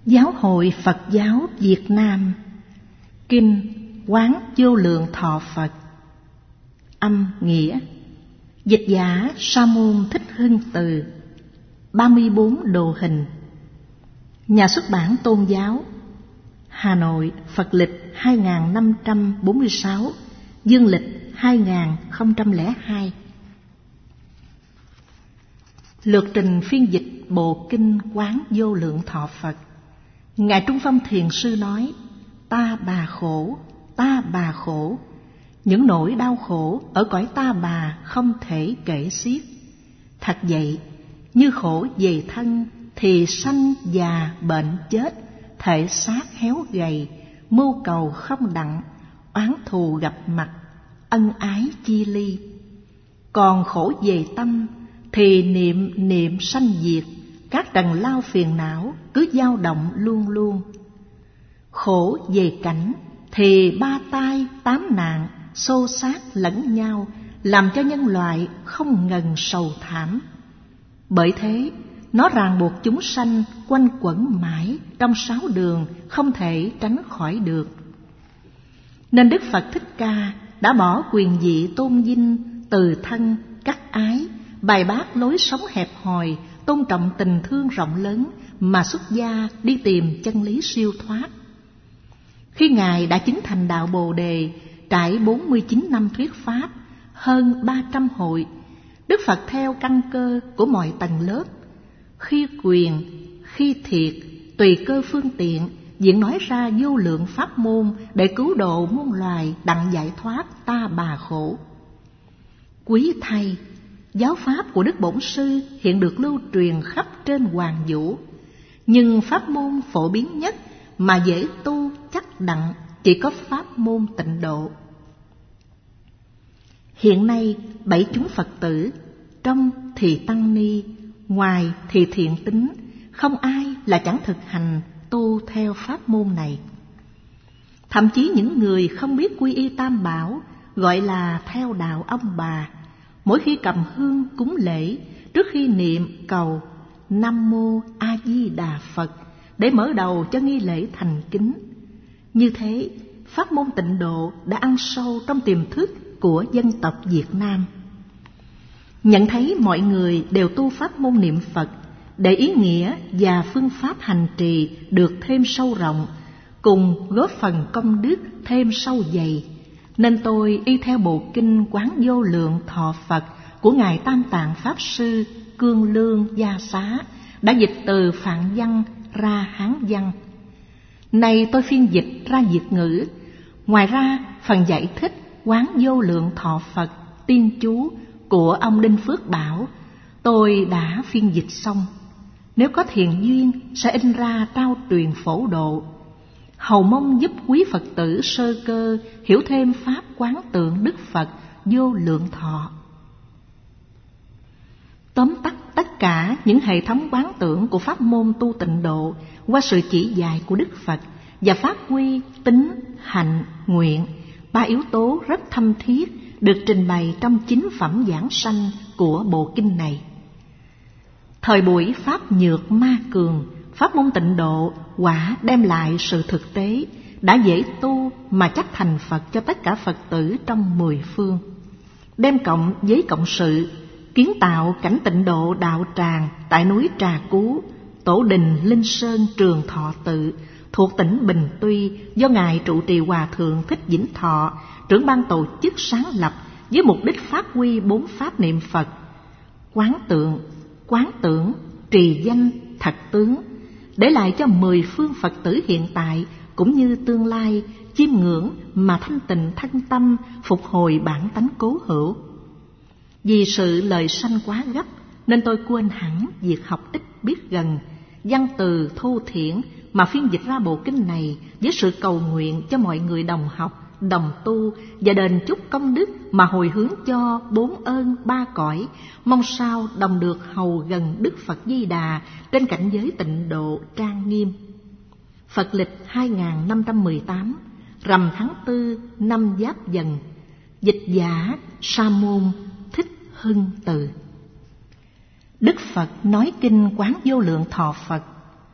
Giáo hội Phật giáo Việt Nam. Kinh Quán Vô Lượng Thọ Phật. Âm nghĩa. Dịch giả Sa Môn Thích Hưng Từ. 34 đồ hình. Nhà xuất bản Tôn giáo, Hà Nội, Phật lịch 2546, Dương lịch 2002. Lược trình phiên dịch bộ kinh Quán Vô Lượng Thọ Phật. Ngài Trung Phong Thiền Sư nói: ta bà khổ, ta bà khổ. Những nỗi đau khổ ở cõi ta bà không thể kể xiết. Thật vậy, như khổ về thân thì sanh già bệnh chết, thể xác héo gầy, mưu cầu không đặng, oán thù gặp mặt, ân ái chia ly. Còn khổ về tâm thì niệm sanh diệt, các trần lao phiền não cứ dao động luôn luôn. Khổ về cảnh thì ba tai tám nạn xô xát lẫn nhau, làm cho nhân loại không ngần sầu thảm. Bởi thế nó ràng buộc chúng sanh quanh quẩn mãi trong sáu đường, không thể tránh khỏi được. Nên Đức Phật Thích Ca đã bỏ quyền vị tôn vinh, từ thân cắt ái, bài bác lối sống hẹp hòi, tôn trọng tình thương rộng lớn mà xuất gia đi tìm chân lý siêu thoát. Khi Ngài đã chứng thành đạo Bồ Đề, trải 49 năm thuyết pháp, hơn 300 hội, Đức Phật theo căn cơ của mọi tầng lớp, khi quyền, khi thiệt, tùy cơ phương tiện, diễn nói ra vô lượng pháp môn để cứu độ muôn loài đặng giải thoát ta bà khổ. Quý thay, giáo pháp của Đức Bổn Sư hiện được lưu truyền khắp trên hoàng vũ, nhưng pháp môn phổ biến nhất mà dễ tu chắc đặng chỉ có pháp môn Tịnh Độ. Hiện nay 7 chúng Phật tử, trong thì tăng ni, ngoài thì thiện tín, không ai là chẳng thực hành tu theo pháp môn này. Thậm chí những người không biết quy y Tam Bảo, gọi là theo đạo ông bà, mỗi khi cầm hương cúng lễ, trước khi niệm cầu Nam Mô A Di Đà Phật để mở đầu cho nghi lễ thành kính. Như thế, pháp môn Tịnh Độ đã ăn sâu trong tiềm thức của dân tộc Việt Nam. Nhận thấy mọi người đều tu pháp môn niệm Phật để ý nghĩa và phương pháp hành trì được thêm sâu rộng, cùng góp phần công đức thêm sâu dày, nên tôi y theo bộ kinh Quán Vô Lượng Thọ Phật của Ngài Tam Tạng Pháp Sư Cương Lương Gia Xá đã dịch từ Phạn văn ra Hán văn. Nay tôi phiên dịch ra Việt ngữ. Ngoài ra, phần giải thích Quán Vô Lượng Thọ Phật tiên chú của ông Đinh Phước Bảo tôi đã phiên dịch xong. Nếu có thiện duyên sẽ in ra trao truyền phổ độ, hầu mong giúp quý Phật tử sơ cơ hiểu thêm pháp quán tượng Đức Phật vô lượng thọ. Tóm tắt tất cả những hệ thống quán tưởng của pháp môn tu Tịnh Độ qua sự chỉ dạy của Đức Phật và phát huy tín, hạnh, nguyện, 3 yếu tố rất thâm thiết được trình bày trong 9 phẩm giảng sanh của bộ kinh này. Thời buổi pháp nhược ma cường, pháp môn Tịnh Độ quả đem lại sự thực tế, đã dễ tu mà chắc thành Phật cho tất cả Phật tử trong 10 phương. Đem cộng với cộng sự, kiến tạo cảnh Tịnh Độ đạo tràng tại núi Trà Cú, tổ đình Linh Sơn Trường Thọ Tự thuộc tỉnh Bình Tuy do Ngài Trụ Trì Hòa Thượng Thích Vĩnh Thọ, trưởng ban tổ chức sáng lập với mục đích phát huy 4 pháp niệm Phật: quán tượng, quán tưởng, trì danh, thật tướng, để lại cho 10 phương Phật tử hiện tại cũng như tương lai chiêm ngưỡng mà thanh tịnh thân tâm, phục hồi bản tánh cố hữu. Vì sự lời sanh quá gấp nên tôi quên hẳn việc học ít biết gần, văn từ thô thiển mà phiên dịch ra bộ kinh này với sự cầu nguyện cho mọi người đồng học, đồng tu và đền chúc công đức mà hồi hướng cho 4 ơn 3 cõi, mong sao đồng được hầu gần Đức Phật Di Đà trên cảnh giới Tịnh Độ trang nghiêm. Phật lịch 2518, rằm tháng 4 năm Giáp Dần. Dịch giả Sa Môn Thích Hưng Từ. Đức Phật nói kinh Quán Vô Lượng Thọ Phật.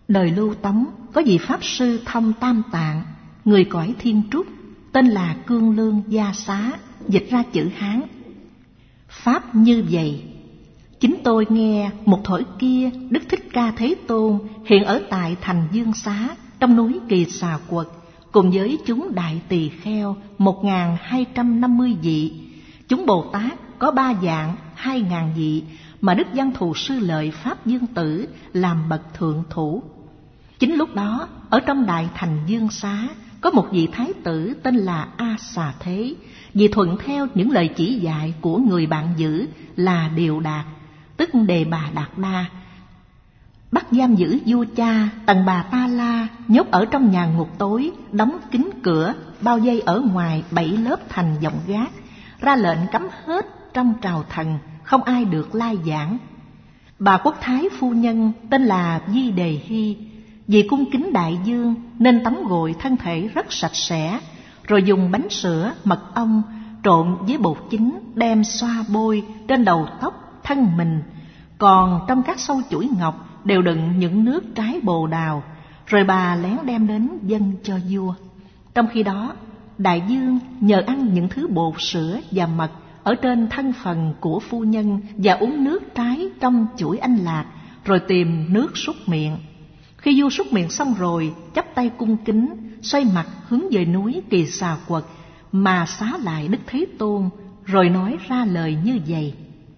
Đời Lưu Tống có vị Pháp Sư thông Tam Tạng, người cõi Thiên Trúc, tên là Cương Lương Gia Xá, dịch ra chữ Hán. Pháp như vậy: chính tôi nghe một thổi kia Đức Thích Ca Thế Tôn hiện ở tại thành Dương Xá trong núi Kỳ Xà Quật, cùng với chúng đại tỳ kheo 1250 vị. Chúng Bồ Tát có 3 dạng 2000 vị, mà Đức Văn Thù Sư Lợi Pháp Dương Tử làm bậc thượng thủ. Chính lúc đó, ở trong đại thành Dương Xá có một vị thái tử tên là A Xà Thế, vì thuận theo những lời chỉ dạy của người bạn giữ là Điều Đạt, tức Đề Bà Đạt Đa, bắt giam giữ vua cha Tần Bà Ta La, nhốt ở trong nhà ngục tối, đóng kín cửa, bao vây ở ngoài 7 lớp thành vọng gác, ra lệnh cấm hết trong trào thần, không ai được lai giảng. Bà quốc thái phu nhân tên là Di Đề Hy, vì cung kính đại dương nên tắm gội thân thể rất sạch sẽ, rồi dùng bánh sữa, mật ong trộn với bột chín đem xoa bôi trên đầu tóc, thân mình. Còn trong các sâu chuỗi ngọc đều đựng những nước trái bồ đào, rồi bà lén đem đến dâng cho vua. Trong khi đó, đại dương nhờ ăn những thứ bột sữa và mật ở trên thân phần của phu nhân và uống nước trái trong chuỗi anh lạc, rồi tìm nước súc miệng. Khi vua súc miệng xong rồi, chắp tay cung kính, xoay mặt hướng về núi Kỳ Xà Quật mà xá lại Đức Thế Tôn, rồi nói ra lời như vậy: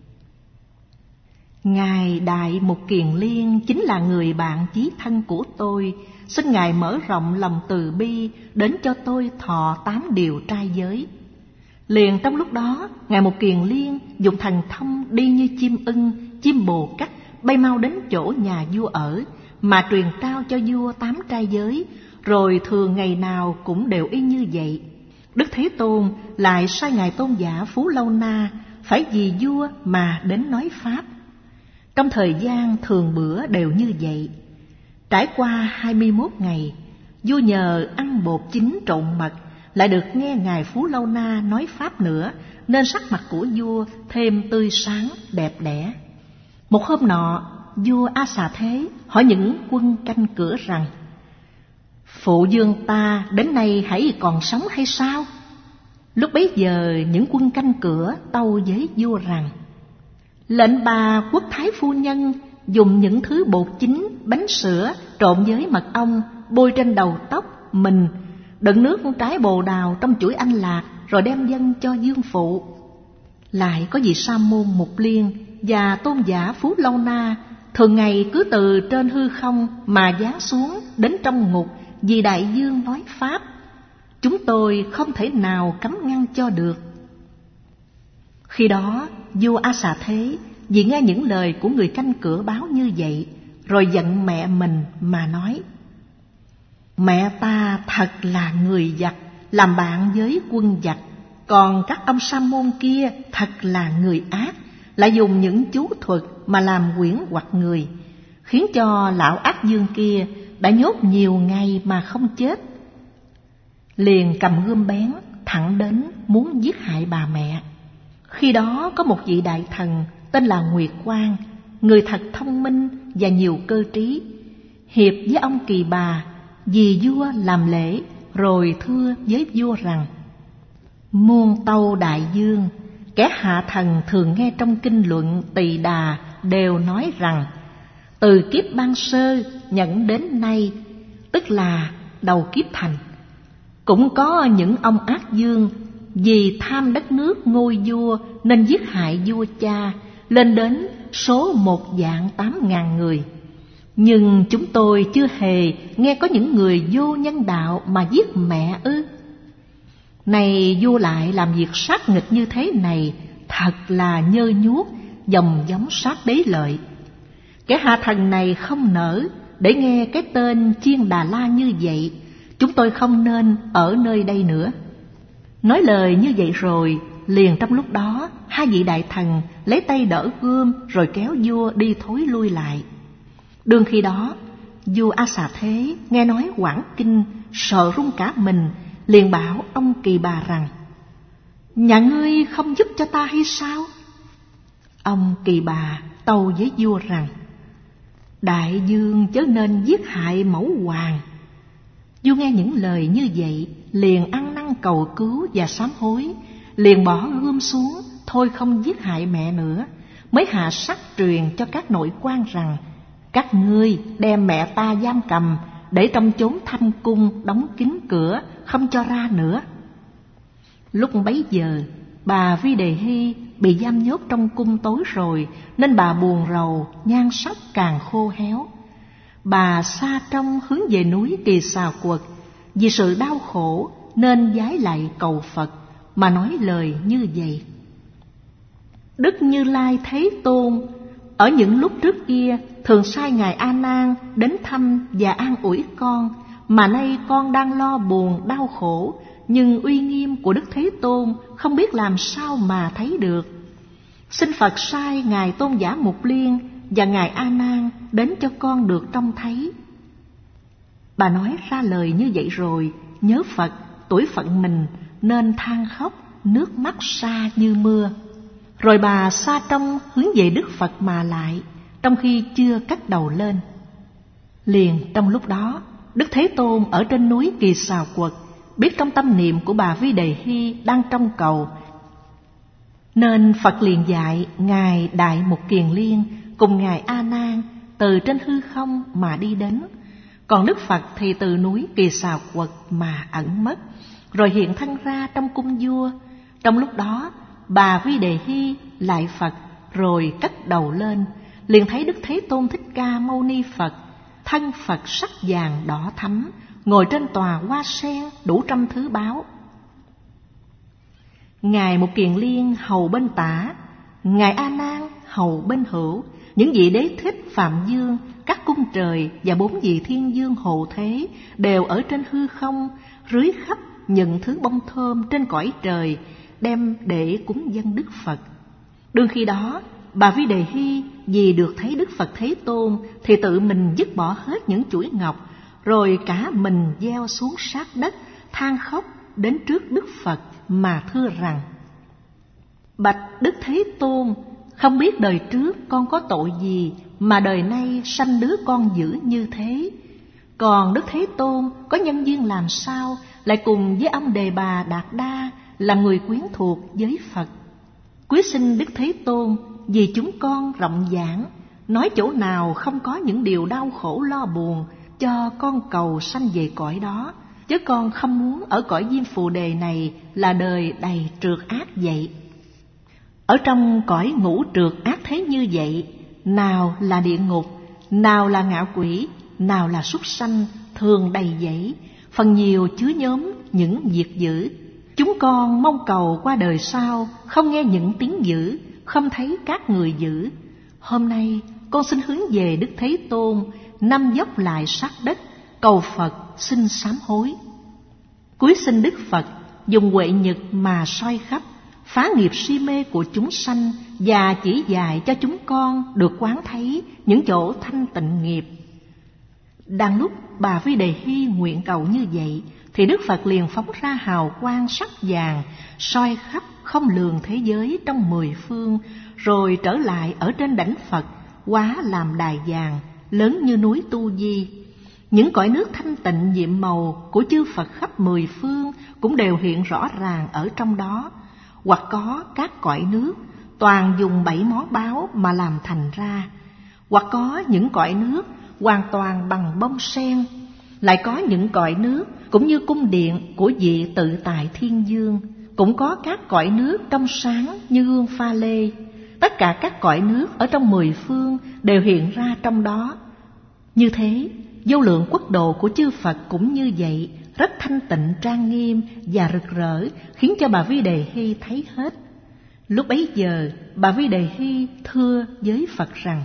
Ngài Đại Mục Kiền Liên chính là người bạn chí thân của tôi, xin Ngài mở rộng lòng từ bi đến cho tôi thọ 8 điều trai giới. Liền trong lúc đó, Ngài Mục Kiền Liên dùng thần thông đi như chim ưng, chim bồ cách, bay mau đến chỗ nhà vua ở, mà truyền trao cho vua 8 trai giới, rồi thường ngày nào cũng đều y như vậy. Đức Thế Tôn lại sai Ngài Tôn giả Phú Lâu Na phải vì vua mà đến nói pháp. Trong thời gian thường bữa đều như vậy. Trải qua 21 ngày, vua nhờ ăn bột chín trộn mật, lại được nghe Ngài Phú Lâu Na nói pháp nữa, nên sắc mặt của vua thêm tươi sáng đẹp đẽ. Một hôm nọ, vua A Xà Thế hỏi những quân canh cửa rằng: Phụ vương ta đến nay hãy còn sống hay sao? Lúc bấy giờ những quân canh cửa tâu với vua rằng: Lệnh bà quốc thái phu nhân dùng những thứ bột chín, bánh sữa trộn với mật ong bôi trên đầu tóc mình, đựng nước trái bồ đào trong chuỗi anh lạc, rồi đem dâng cho dương phụ. Lại có vị sa môn Mục Liên và tôn giả Phú Lâu Na thường ngày cứ từ trên hư không mà giáng xuống đến trong ngục vì đại dương nói pháp. Chúng tôi không thể nào cấm ngăn cho được. Khi đó vua A Xà Thế vì nghe những lời của người canh cửa báo như vậy, rồi giận mẹ mình mà nói: Mẹ ta thật là người giặc, làm bạn với quân giặc. Còn các ông sa môn kia thật là người ác, lại dùng những chú thuật mà làm quyển hoặc người, khiến cho lão ác dương kia đã nhốt nhiều ngày mà không chết. Liền cầm gươm bén thẳng đến muốn giết hại bà mẹ. Khi đó có một vị đại thần tên là Nguyệt Quang, người thật thông minh và nhiều cơ trí, hiệp với ông Kỳ Bà vì vua làm lễ, rồi thưa với vua rằng: Muôn tâu đại dương, kẻ hạ thần thường nghe trong kinh luận Tỳ Đà đều nói rằng từ kiếp ban sơ nhận đến nay, tức là đầu kiếp thành, cũng có những ông ác dương vì tham đất nước ngôi vua nên giết hại vua cha, lên đến số 1.800.000 người. Nhưng chúng tôi chưa hề nghe có những người vô nhân đạo mà giết mẹ ư? Này vua lại làm việc sát nghịch như thế này, thật là nhơ nhuốc, dòng giống sát đế lợi. Kẻ hạ thần này không nỡ để nghe cái tên Chiên Đà La như vậy, chúng tôi không nên ở nơi đây nữa. Nói lời như vậy rồi, liền trong lúc đó hai vị đại thần lấy tay đỡ gươm, rồi kéo vua đi thối lui lại. Đương khi đó, vua A Xà Thế nghe nói quảng kinh, sợ run cả mình, liền bảo ông Kỳ Bà rằng: Nhà ngươi không giúp cho ta hay sao? Ông Kỳ Bà tâu với vua rằng: Đại dương chớ nên giết hại mẫu hoàng. Vua nghe những lời như vậy, liền ăn năn cầu cứu và sám hối, liền bỏ gươm xuống, thôi không giết hại mẹ nữa, mới hạ sắc truyền cho các nội quan rằng: các ngươi đem mẹ ta giam cầm, để trong chốn thâm cung đóng kín cửa, không cho ra nữa. Lúc bấy giờ, bà Vi Đề Hy bị giam nhốt trong cung tối rồi, nên bà buồn rầu, nhan sắc càng khô héo. Bà xa trong hướng về núi Kỳ Xà Quật, vì sự đau khổ nên vái lạy cầu Phật, mà nói lời như vậy: Đức Như Lai Thế Tôn ở những lúc trước kia thường sai Ngài A Nan đến thăm và an ủi con, mà nay con đang lo buồn đau khổ, nhưng uy nghiêm của Đức Thế Tôn không biết làm sao mà thấy được. Xin Phật sai Ngài Tôn giả Mục Liên và Ngài A Nan đến cho con được trông thấy. Bà nói ra lời như vậy rồi, nhớ Phật, tuổi phận mình, nên than khóc, nước mắt xa như mưa. Rồi bà xa trong hướng về Đức Phật mà lại, trong khi chưa cất đầu lên. Liền trong lúc đó, Đức Thế Tôn ở trên núi Kỳ Xà Quật biết trong tâm niệm của bà Vi Đề Hy đang trong cầu, nên Phật liền dạy Ngài Đại Mục Kiền Liên cùng Ngài A Nan từ trên hư không mà đi đến. Còn Đức Phật thì từ núi Kỳ Xà Quật mà ẩn mất, rồi hiện thân ra trong cung vua. Trong lúc đó, bà Vi Đề Hy lại Phật, rồi cất đầu lên, liền thấy Đức Thế Tôn Thích Ca Mâu Ni Phật, thân Phật sắc vàng đỏ thắm, ngồi trên tòa hoa sen đủ trăm thứ báu. Ngài Mục Kiền Liên hầu bên tả, Ngài A Nan hầu bên hữu, những vị đế thích Phạm Dương, các cung trời và 4 vị thiên dương hộ thế đều ở trên hư không, rưới khắp những thứ bông thơm trên cõi trời, đem để cúng dâng Đức Phật. Đương khi đó, bà Vi Đề Hy vì được thấy Đức Phật Thế Tôn thì tự mình dứt bỏ hết những chuỗi ngọc, rồi cả mình gieo xuống sát đất, than khóc đến trước Đức Phật mà thưa rằng: Bạch Đức Thế Tôn, không biết đời trước con có tội gì mà đời nay sanh đứa con dữ như thế. Còn Đức Thế Tôn có nhân duyên làm sao lại cùng với ông Đề Bà Đạt Đa là người quyến thuộc với Phật. Quý xin Đức Thế Tôn vì chúng con rộng giảng, nói chỗ nào không có những điều đau khổ lo buồn, cho con cầu sanh về cõi đó, chứ con không muốn ở cõi Diêm Phù Đề này là đời đầy trượt ác vậy. Ở trong cõi ngũ trượt ác thế như vậy, nào là địa ngục, nào là ngạ quỷ, nào là súc sanh, thường đầy dẫy, phần nhiều chứa nhóm những việc dữ. Chúng con mong cầu qua đời sau không nghe những tiếng dữ, không thấy các người dữ. Hôm nay con xin hướng về Đức Thế Tôn, nằm dốc lại sát đất, cầu Phật xin sám hối. Cúi xin Đức Phật dùng huệ nhật mà soi khắp, phá nghiệp si mê của chúng sanh, và chỉ dạy cho chúng con được quán thấy những chỗ thanh tịnh nghiệp. Đang lúc bà Vi Đề Hy nguyện cầu như vậy, thì Đức Phật liền phóng ra hào quang sắc vàng, soi khắp không lường thế giới trong 10 phương, rồi trở lại ở trên đảnh Phật, hóa làm đài vàng, lớn như núi Tu Di. Những cõi nước thanh tịnh nhiệm màu của chư Phật khắp 10 phương cũng đều hiện rõ ràng ở trong đó. Hoặc có các cõi nước toàn dùng 7 món báu mà làm thành ra, hoặc có những cõi nước hoàn toàn bằng bông sen, lại có những cõi nước cũng như cung điện của vị tự tại thiên dương, cũng có các cõi nước trong sáng như gương pha lê. Tất cả các cõi nước ở trong 10 phương đều hiện ra trong đó. Như thế, vô lượng quốc độ của chư Phật cũng như vậy, rất thanh tịnh trang nghiêm và rực rỡ, khiến cho bà Vi Đề Hy thấy hết. Lúc bấy giờ, bà Vi Đề Hy thưa với Phật rằng: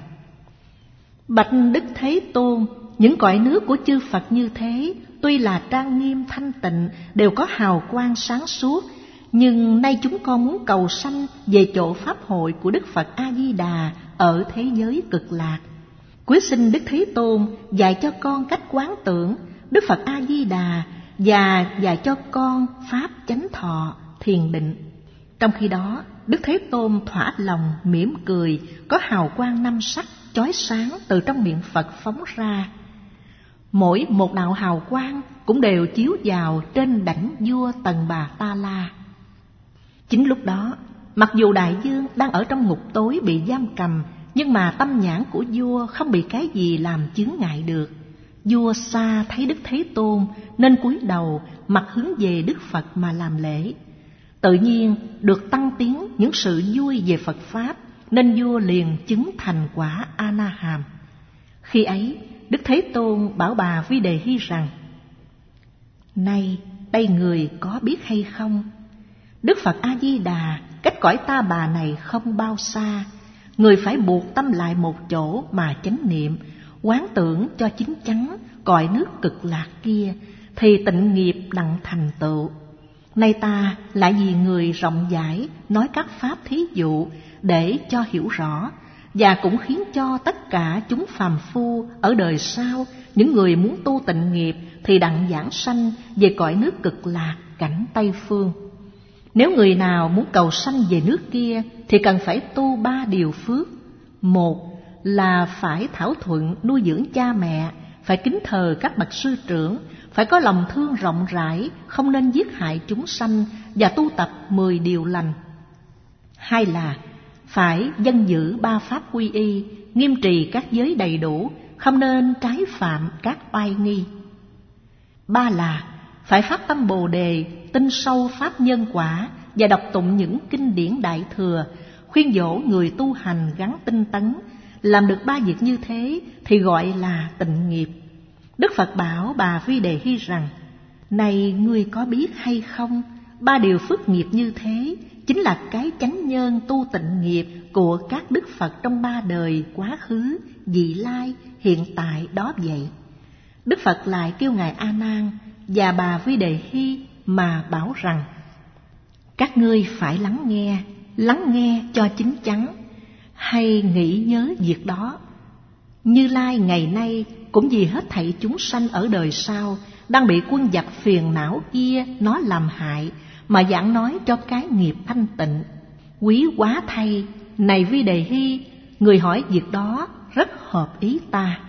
Bạch Đức Thế Tôn, những cõi nước của chư Phật như thế, tuy là trang nghiêm thanh tịnh, đều có hào quang sáng suốt, nhưng nay chúng con muốn cầu sanh về chỗ pháp hội của Đức Phật A Di Đà ở thế giới cực lạc. Quý xin Đức Thế Tôn dạy cho con cách quán tưởng Đức Phật A Di Đà, và dạy cho con pháp chánh thọ thiền định. Trong khi đó, Đức Thế Tôn thỏa lòng mỉm cười, có hào quang 5 sắc, chói sáng từ trong miệng Phật phóng ra. Mỗi một đạo hào quang cũng đều chiếu vào trên đảnh vua Tần Bà Ta La. Chính lúc đó, mặc dù đại vương đang ở trong ngục tối bị giam cầm, nhưng mà tâm nhãn của vua không bị cái gì làm chướng ngại được. Vua xa thấy Đức Thế Tôn nên cúi đầu mặt hướng về Đức Phật mà làm lễ. Tự nhiên được tăng tiến những sự vui về Phật Pháp, nên vua liền chứng thành quả A-na-hàm. Khi ấy, Đức Thế Tôn bảo bà Vi Đề Hy rằng: Này, đây người có biết hay không? Đức Phật A-di-đà cách cõi Ta Bà này không bao xa. Người phải buộc tâm lại một chỗ mà chánh niệm, quán tưởng cho chín chắn cõi nước cực lạc kia, thì tịnh nghiệp đặng thành tựu. Nay ta lại vì người rộng rãi nói các pháp thí dụ để cho hiểu rõ, và cũng khiến cho tất cả chúng phàm phu ở đời sau, những người muốn tu tịnh nghiệp thì đặng giảng sanh về cõi nước cực lạc cảnh Tây Phương. Nếu người nào muốn cầu sanh về nước kia thì cần phải tu 3 điều phước. Một là phải thảo thuận nuôi dưỡng cha mẹ, phải kính thờ các bậc sư trưởng, phải có lòng thương rộng rãi, không nên giết hại chúng sanh, và tu tập 10 điều lành. Hai là phải dân giữ 3 pháp quy y, nghiêm trì các giới đầy đủ, không nên trái phạm các oai nghi. Ba là phải phát tâm Bồ Đề, tin sâu pháp nhân quả, và đọc tụng những kinh điển Đại Thừa, khuyên dỗ người tu hành gắn tinh tấn. Làm được 3 việc như thế thì gọi là tịnh nghiệp. Đức Phật bảo bà Vi Đề Hy rằng: Này, ngươi có biết hay không, 3 điều phước nghiệp như thế chính là cái chánh nhân tu tịnh nghiệp của các Đức Phật trong 3 đời quá khứ, vị lai, hiện tại đó vậy. Đức Phật lại kêu ngài A Nan và bà Vi Đề Hy mà bảo rằng: Các ngươi phải lắng nghe cho chín chắn, hay nghĩ nhớ việc đó. Như Lai ngày nay cũng vì hết thảy chúng sanh ở đời sau đang bị quân giặc phiền não kia nó làm hại, mà giảng nói cho cái nghiệp thanh tịnh. Quý quá thay, này Vi Đề Hy, người hỏi việc đó rất hợp ý ta.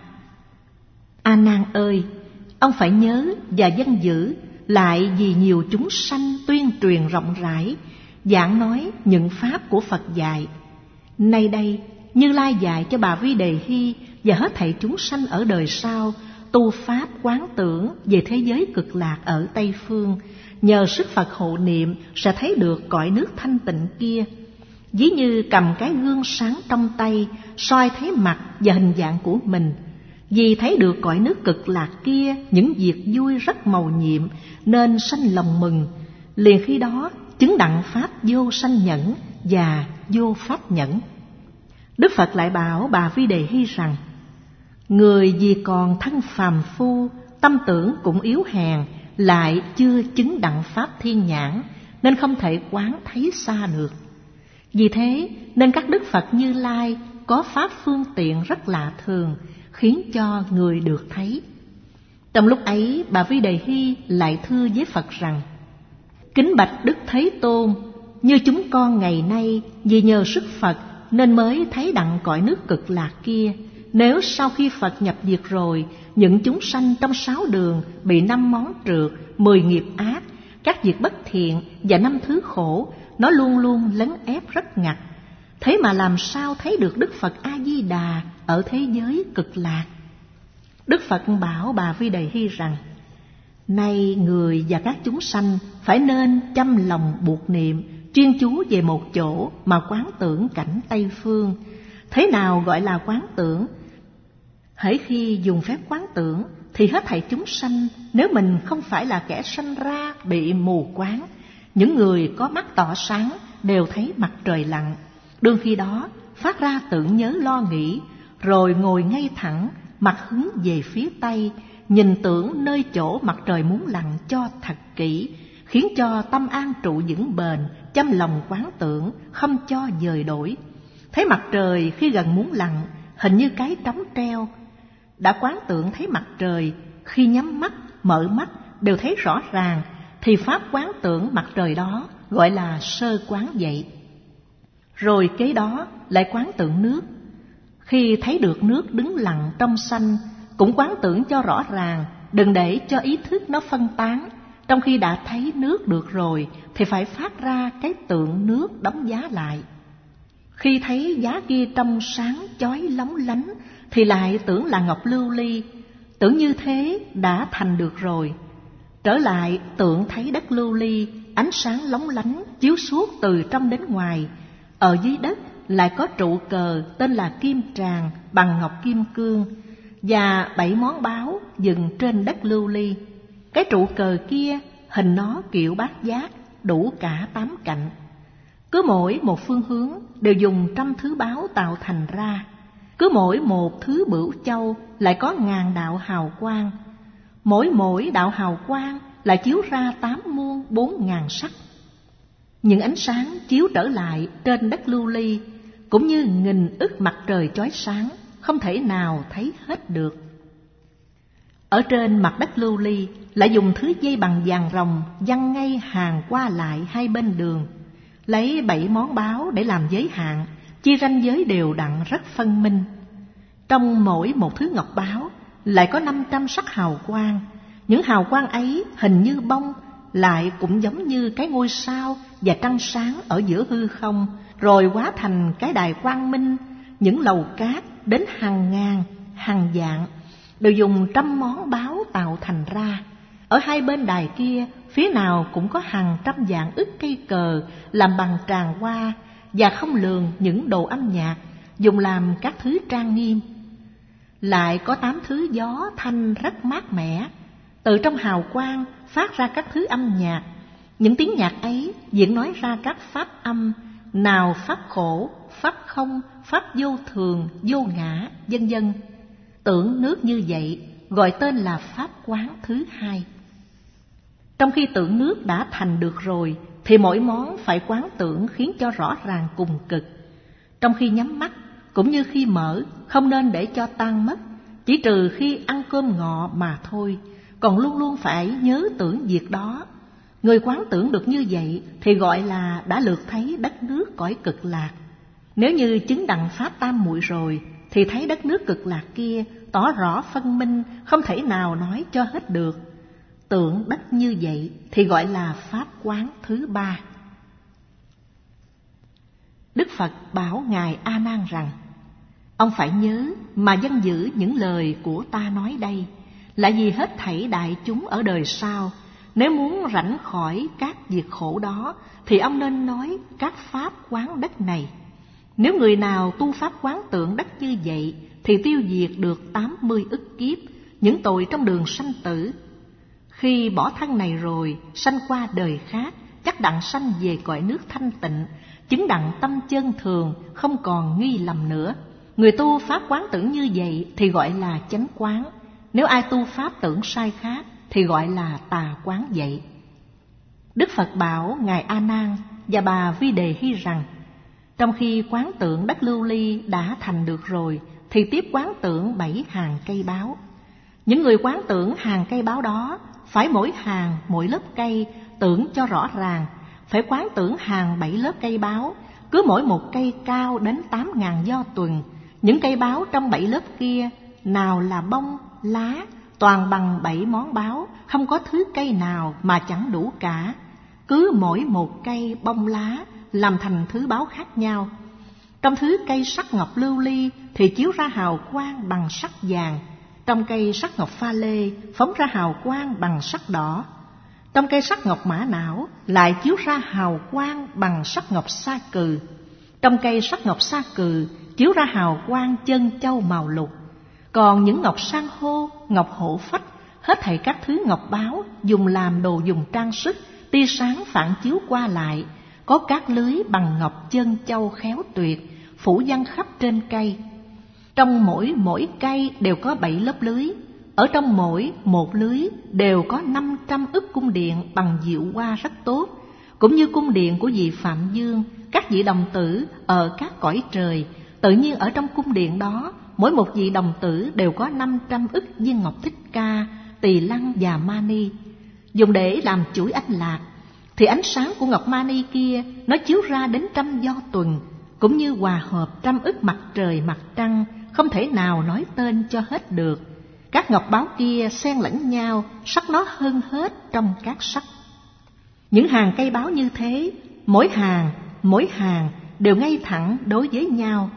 A Nan ơi, ông phải nhớ và dân giữ, lại vì nhiều chúng sanh tuyên truyền rộng rãi, giảng nói những pháp của Phật dạy. Nay đây, Như Lai dạy cho bà Vi Đề Hy và hết thảy chúng sanh ở đời sau tu pháp quán tưởng về thế giới cực lạc ở Tây Phương, nhờ sức Phật hộ niệm sẽ thấy được cõi nước thanh tịnh kia. Ví như cầm cái gương sáng trong tay, soi thấy mặt và hình dạng của mình. Vì thấy được cõi nước cực lạc kia những việc vui rất mầu nhiệm, nên sanh lòng mừng. Liền khi đó chứng đặng pháp vô sanh nhẫn và vô pháp nhẫn. Đức Phật lại bảo bà Vi Đề Hy rằng: Người vì còn thân phàm phu, tâm tưởng cũng yếu hèn, lại chưa chứng đặng pháp thiên nhãn, nên không thể quán thấy xa được. Vì thế nên các Đức Phật Như Lai có pháp phương tiện rất lạ thường, khiến cho người được thấy. Trong lúc ấy, bà Vi Đề Hy lại thưa với Phật rằng: Kính bạch Đức Thế Tôn, như chúng con ngày nay vì nhờ sức Phật nên mới thấy đặng cõi nước cực lạc kia. Nếu sau khi Phật nhập diệt rồi, những chúng sanh trong 6 đường bị 5 món trượt, 10 nghiệp ác, các việc bất thiện và 5 thứ khổ, nó luôn luôn lấn ép rất ngặt. Thế mà làm sao thấy được Đức Phật A-di-đà ở thế giới cực lạc? Đức Phật bảo bà Vi Đề Hy rằng: Nay người và các chúng sanh phải nên chăm lòng buộc niệm, chuyên chú về một chỗ mà quán tưởng cảnh Tây Phương. Thế nào gọi là quán tưởng? Hễ khi dùng phép quán tưởng thì hết thảy chúng sanh, nếu mình không phải là kẻ sanh ra bị mù quáng, những người có mắt tỏ sáng đều thấy mặt trời lặn. Đương khi đó phát ra tưởng nhớ lo nghĩ, rồi ngồi ngay thẳng, mặt hướng về phía Tây, nhìn tưởng nơi chỗ mặt trời muốn lặn cho thật kỹ, khiến cho tâm an trụ vững bền, chăm lòng quán tưởng, không cho dời đổi. Thấy mặt trời khi gần muốn lặn, hình như cái trống treo. Đã quán tưởng thấy mặt trời, khi nhắm mắt, mở mắt đều thấy rõ ràng, thì pháp quán tưởng mặt trời đó gọi là sơ quán vậy. Rồi kế đó lại quán tưởng nước. Khi thấy được nước đứng lặng trong xanh, cũng quán tưởng cho rõ ràng, đừng để cho ý thức nó phân tán. Trong khi đã thấy nước được rồi thì phải phát ra cái tượng nước đóng giá lại. Khi thấy giá kia trong sáng chói lóng lánh thì lại tưởng là ngọc lưu ly, tưởng như thế đã thành được rồi. Trở lại tưởng thấy đất lưu ly, ánh sáng lóng lánh chiếu suốt từ trong đến ngoài. Ở dưới đất lại có trụ cờ tên là Kim Tràng bằng ngọc kim cương, và 7 món báo dựng trên đất lưu ly. Cái trụ cờ kia hình nó kiểu bát giác, đủ cả 8 cạnh. Cứ mỗi một phương hướng đều dùng trăm thứ báo tạo thành ra. Cứ mỗi một thứ bửu châu lại có ngàn đạo hào quang. Mỗi đạo hào quang lại chiếu ra 8 muôn 4.000 sắc. Những ánh sáng chiếu trở lại trên đất lưu ly cũng như nghìn ức mặt trời chói sáng, không thể nào thấy hết được. Ở trên mặt đất lưu ly lại dùng thứ dây bằng vàng ròng giăng ngay hàng qua lại hai bên đường, lấy 7 món báo để làm giới hạn, chia ranh giới đều đặn rất phân minh. Trong mỗi một thứ ngọc báo lại có 500 sắc hào quang. Những hào quang ấy hình như bông, lại cũng giống như cái ngôi sao và trăng sáng ở giữa hư không, rồi hóa thành cái đài quang minh. Những lầu cát đến hàng ngàn, hàng vạn đều dùng trăm món báo tạo thành ra. Ở hai bên đài kia, phía nào cũng có hàng trăm vạn ức cây cờ làm bằng tràng hoa, và không lường những đồ âm nhạc dùng làm các thứ trang nghiêm. Lại có 8 thứ gió thanh rất mát mẻ, từ trong hào quang phát ra các thứ âm nhạc. Những tiếng nhạc ấy diễn nói ra các pháp âm, nào pháp khổ, pháp không, pháp vô thường, vô ngã, vân vân. Tưởng nước như vậy gọi tên là pháp quán thứ 2. Trong khi tưởng nước đã thành được rồi thì mỗi món phải quán tưởng khiến cho rõ ràng cùng cực. Trong khi nhắm mắt cũng như khi mở, không nên để cho tan mất, chỉ trừ khi ăn cơm ngọ mà thôi, còn luôn luôn phải nhớ tưởng việc đó. Người quán tưởng được như vậy thì gọi là đã lược thấy đất nước cõi cực lạc. Nếu như chứng đặng pháp tam muội rồi thì thấy đất nước cực lạc kia tỏ rõ phân minh, không thể nào nói cho hết được. Tưởng đất như vậy thì gọi là pháp quán thứ 3. Đức Phật bảo Ngài A Nan rằng: ông phải nhớ mà dân giữ những lời của ta nói đây, là vì hết thảy đại chúng ở đời sau, nếu muốn rảnh khỏi các việc khổ đó thì ông nên nói các pháp quán đất này. Nếu người nào tu pháp quán tưởng đất như vậy thì tiêu diệt được 80 ức kiếp, những tội trong đường sanh tử. Khi bỏ thân này rồi, sanh qua đời khác, chắc đặng sanh về cõi nước thanh tịnh, chứng đặng tâm chân thường, không còn nghi lầm nữa. Người tu pháp quán tưởng như vậy thì gọi là chánh quán. Nếu ai tu pháp tưởng sai khác thì gọi là tà quán vậy. Đức Phật bảo Ngài A Nan và bà Vi Đề Hy rằng: trong khi quán tưởng đất lưu ly đã thành được rồi thì tiếp quán tưởng 7 hàng cây báo. Những người quán tưởng hàng cây báo đó phải mỗi hàng mỗi lớp cây tưởng cho rõ ràng, phải quán tưởng hàng 7 lớp cây báo, cứ mỗi một cây cao đến 8.000 do tuần. Những cây báo trong 7 lớp kia nào là bông, lá, toàn bằng 7 món báo, không có thứ cây nào mà chẳng đủ cả. Cứ mỗi một cây bông lá làm thành thứ báo khác nhau. Trong thứ cây sắc ngọc lưu ly thì chiếu ra hào quang bằng sắc vàng. Trong cây sắc ngọc pha lê phóng ra hào quang bằng sắc đỏ. Trong cây sắc ngọc mã não lại chiếu ra hào quang bằng sắc ngọc sa cừ. Trong cây sắc ngọc sa cừ chiếu ra hào quang chân châu màu lục. Còn những ngọc san hô, ngọc hổ phách, hết thảy các thứ ngọc báo dùng làm đồ dùng trang sức, tia sáng phản chiếu qua lại, có các lưới bằng ngọc chân châu khéo tuyệt, phủ văng khắp trên cây. Trong mỗi cây đều có 7 lớp lưới. Ở trong mỗi một lưới đều có 500 ức cung điện bằng diệu hoa rất tốt, cũng như cung điện của vị Phạm Dương, các vị đồng tử ở các cõi trời. Tự nhiên ở trong cung điện đó, mỗi một vị đồng tử đều có 500 ức viên ngọc Thích Ca, Tỳ Lăng và Mani. Dùng để làm chuỗi anh lạc, thì ánh sáng của ngọc Mani kia nó chiếu ra đến 100 do tuần, cũng như hòa hợp 100 ức mặt trời mặt trăng không thể nào nói tên cho hết được. Các ngọc báu kia xen lẫn nhau, sắc nó hơn hết trong các sắc. Những hàng cây báu như thế, mỗi hàng đều ngay thẳng đối với nhau.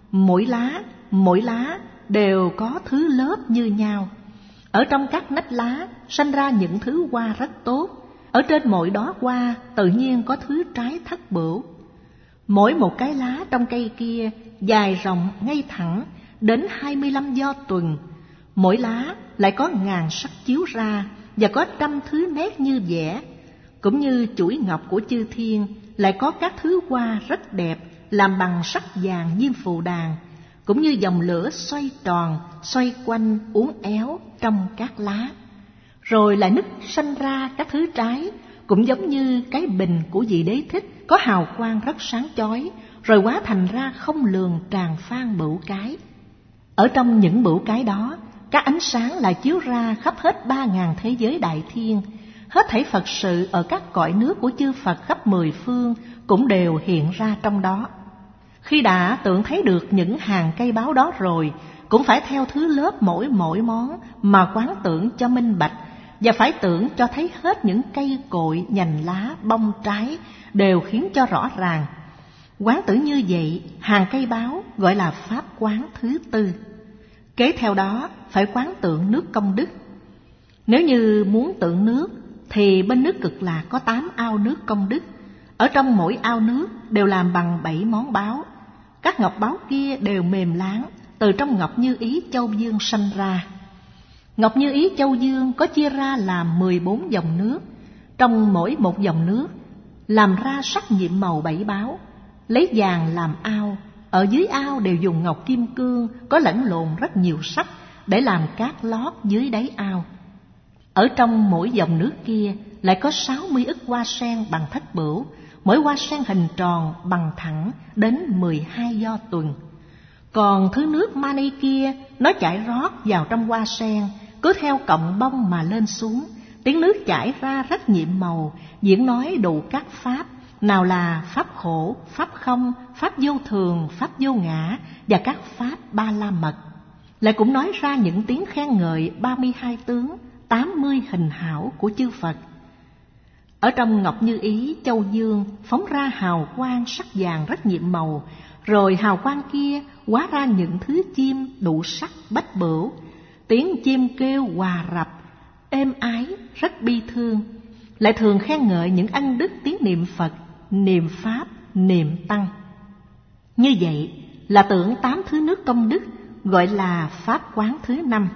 Mỗi lá đều có thứ lớp như nhau. Ở trong các nách lá sanh ra những thứ hoa rất tốt. Ở trên mỗi đóa hoa tự nhiên có thứ trái thất bửu. Mỗi một cái lá trong cây kia dài rộng ngay thẳng đến 25 do tuần. Mỗi lá lại có ngàn sắc chiếu ra và có trăm thứ nét như vẽ. Cũng như chuỗi ngọc của chư thiên lại có các thứ hoa rất đẹp làm bằng sắc vàng diêm phù đàn. Cũng như dòng lửa xoay tròn, xoay quanh, uốn éo trong các lá. Rồi lại nứt sanh ra các thứ trái, cũng giống như cái bình của vị Đế Thích, có hào quang rất sáng chói, rồi hóa thành ra không lường tràn phan bửu cái. Ở trong những bửu cái đó, các ánh sáng lại chiếu ra khắp hết 3.000 thế giới đại thiên. Hết thảy Phật sự ở các cõi nước của chư Phật khắp 10 phương cũng đều hiện ra trong đó. Khi đã tưởng thấy được những hàng cây báu đó rồi, cũng phải theo thứ lớp mỗi món mà quán tưởng cho minh bạch, và phải tưởng cho thấy hết những cây cội, nhành lá, bông trái đều khiến cho rõ ràng. Quán tưởng như vậy, hàng cây báu gọi là pháp quán thứ tư. Kế theo đó phải quán tượng nước công đức. Nếu như muốn tượng nước thì bên nước Cực Lạc có 8 ao nước công đức. Ở trong mỗi ao nước đều làm bằng 7 món báu. Các ngọc báu kia đều mềm láng, từ trong ngọc Như Ý Châu Dương sanh ra. Ngọc Như Ý Châu Dương có chia ra làm 14 dòng nước. Trong mỗi một dòng nước làm ra sắc nhiệm màu 7 báu. Lấy vàng làm ao, ở dưới ao đều dùng ngọc kim cương có lẫn lộn rất nhiều sắc để làm cát lót dưới đáy ao. Ở trong mỗi dòng nước kia lại có 60 ức hoa sen bằng thất bửu, mỗi hoa sen hình tròn bằng thẳng đến 12 do tuần. Còn thứ nước mani kia nó chảy rót vào trong hoa sen, cứ theo cọng bông mà lên xuống. Tiếng nước chảy ra rất nhiệm màu, diễn nói đủ các pháp, nào là pháp khổ, pháp không, pháp vô thường, pháp vô ngã và các pháp ba la mật. Lại cũng nói ra những tiếng khen ngợi 32 tướng, 80 hình hảo của chư Phật. Ở trong ngọc Như Ý Châu Dương phóng ra hào quang sắc vàng rất nhiệm màu, rồi hào quang kia hóa ra những thứ chim đủ sắc bách bửu. Tiếng chim kêu hòa rập, êm ái, rất bi thương. Lại thường khen ngợi những ân đức tiếng niệm Phật, niệm Pháp, niệm Tăng. Như vậy là tưởng 8 thứ nước công đức, gọi là pháp quán thứ 5.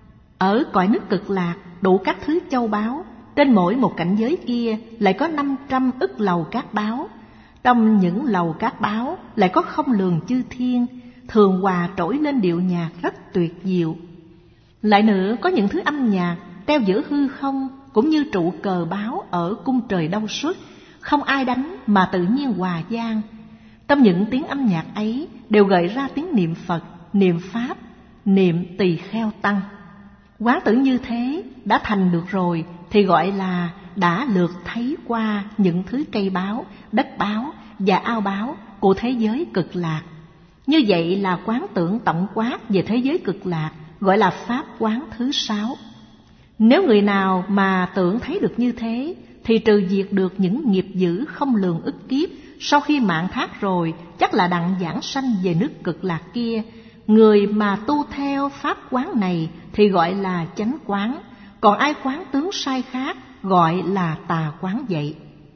Ở cõi nước Cực Lạc đủ các thứ châu báu, trên mỗi một cảnh giới kia lại có 500 ức lầu cát báu. Trong những lầu cát báu lại có không lường chư thiên, thường hòa trỗi lên điệu nhạc rất tuyệt diệu. Lại nữa có những thứ âm nhạc treo giữa hư không, cũng như trụ cờ báo ở cung trời Đâu Xuất, không ai đánh mà tự nhiên hòa vang. Trong những tiếng âm nhạc ấy đều gợi ra tiếng niệm Phật, niệm Pháp, niệm Tỳ Kheo Tăng. Quán tưởng như thế đã thành được rồi thì gọi là đã lượt thấy qua những thứ cây báo, đất báo và ao báo của thế giới Cực Lạc. Như vậy là quán tưởng tổng quát về thế giới Cực Lạc, gọi là pháp quán thứ 6. Nếu người nào mà tưởng thấy được như thế thì trừ diệt được những nghiệp dữ không lường ức kiếp, sau khi mạng thác rồi chắc là đặng giảng sanh về nước Cực Lạc kia. Người mà tu theo pháp quán này thì gọi là chánh quán, còn ai quán tướng sai khác gọi là tà quán vậy.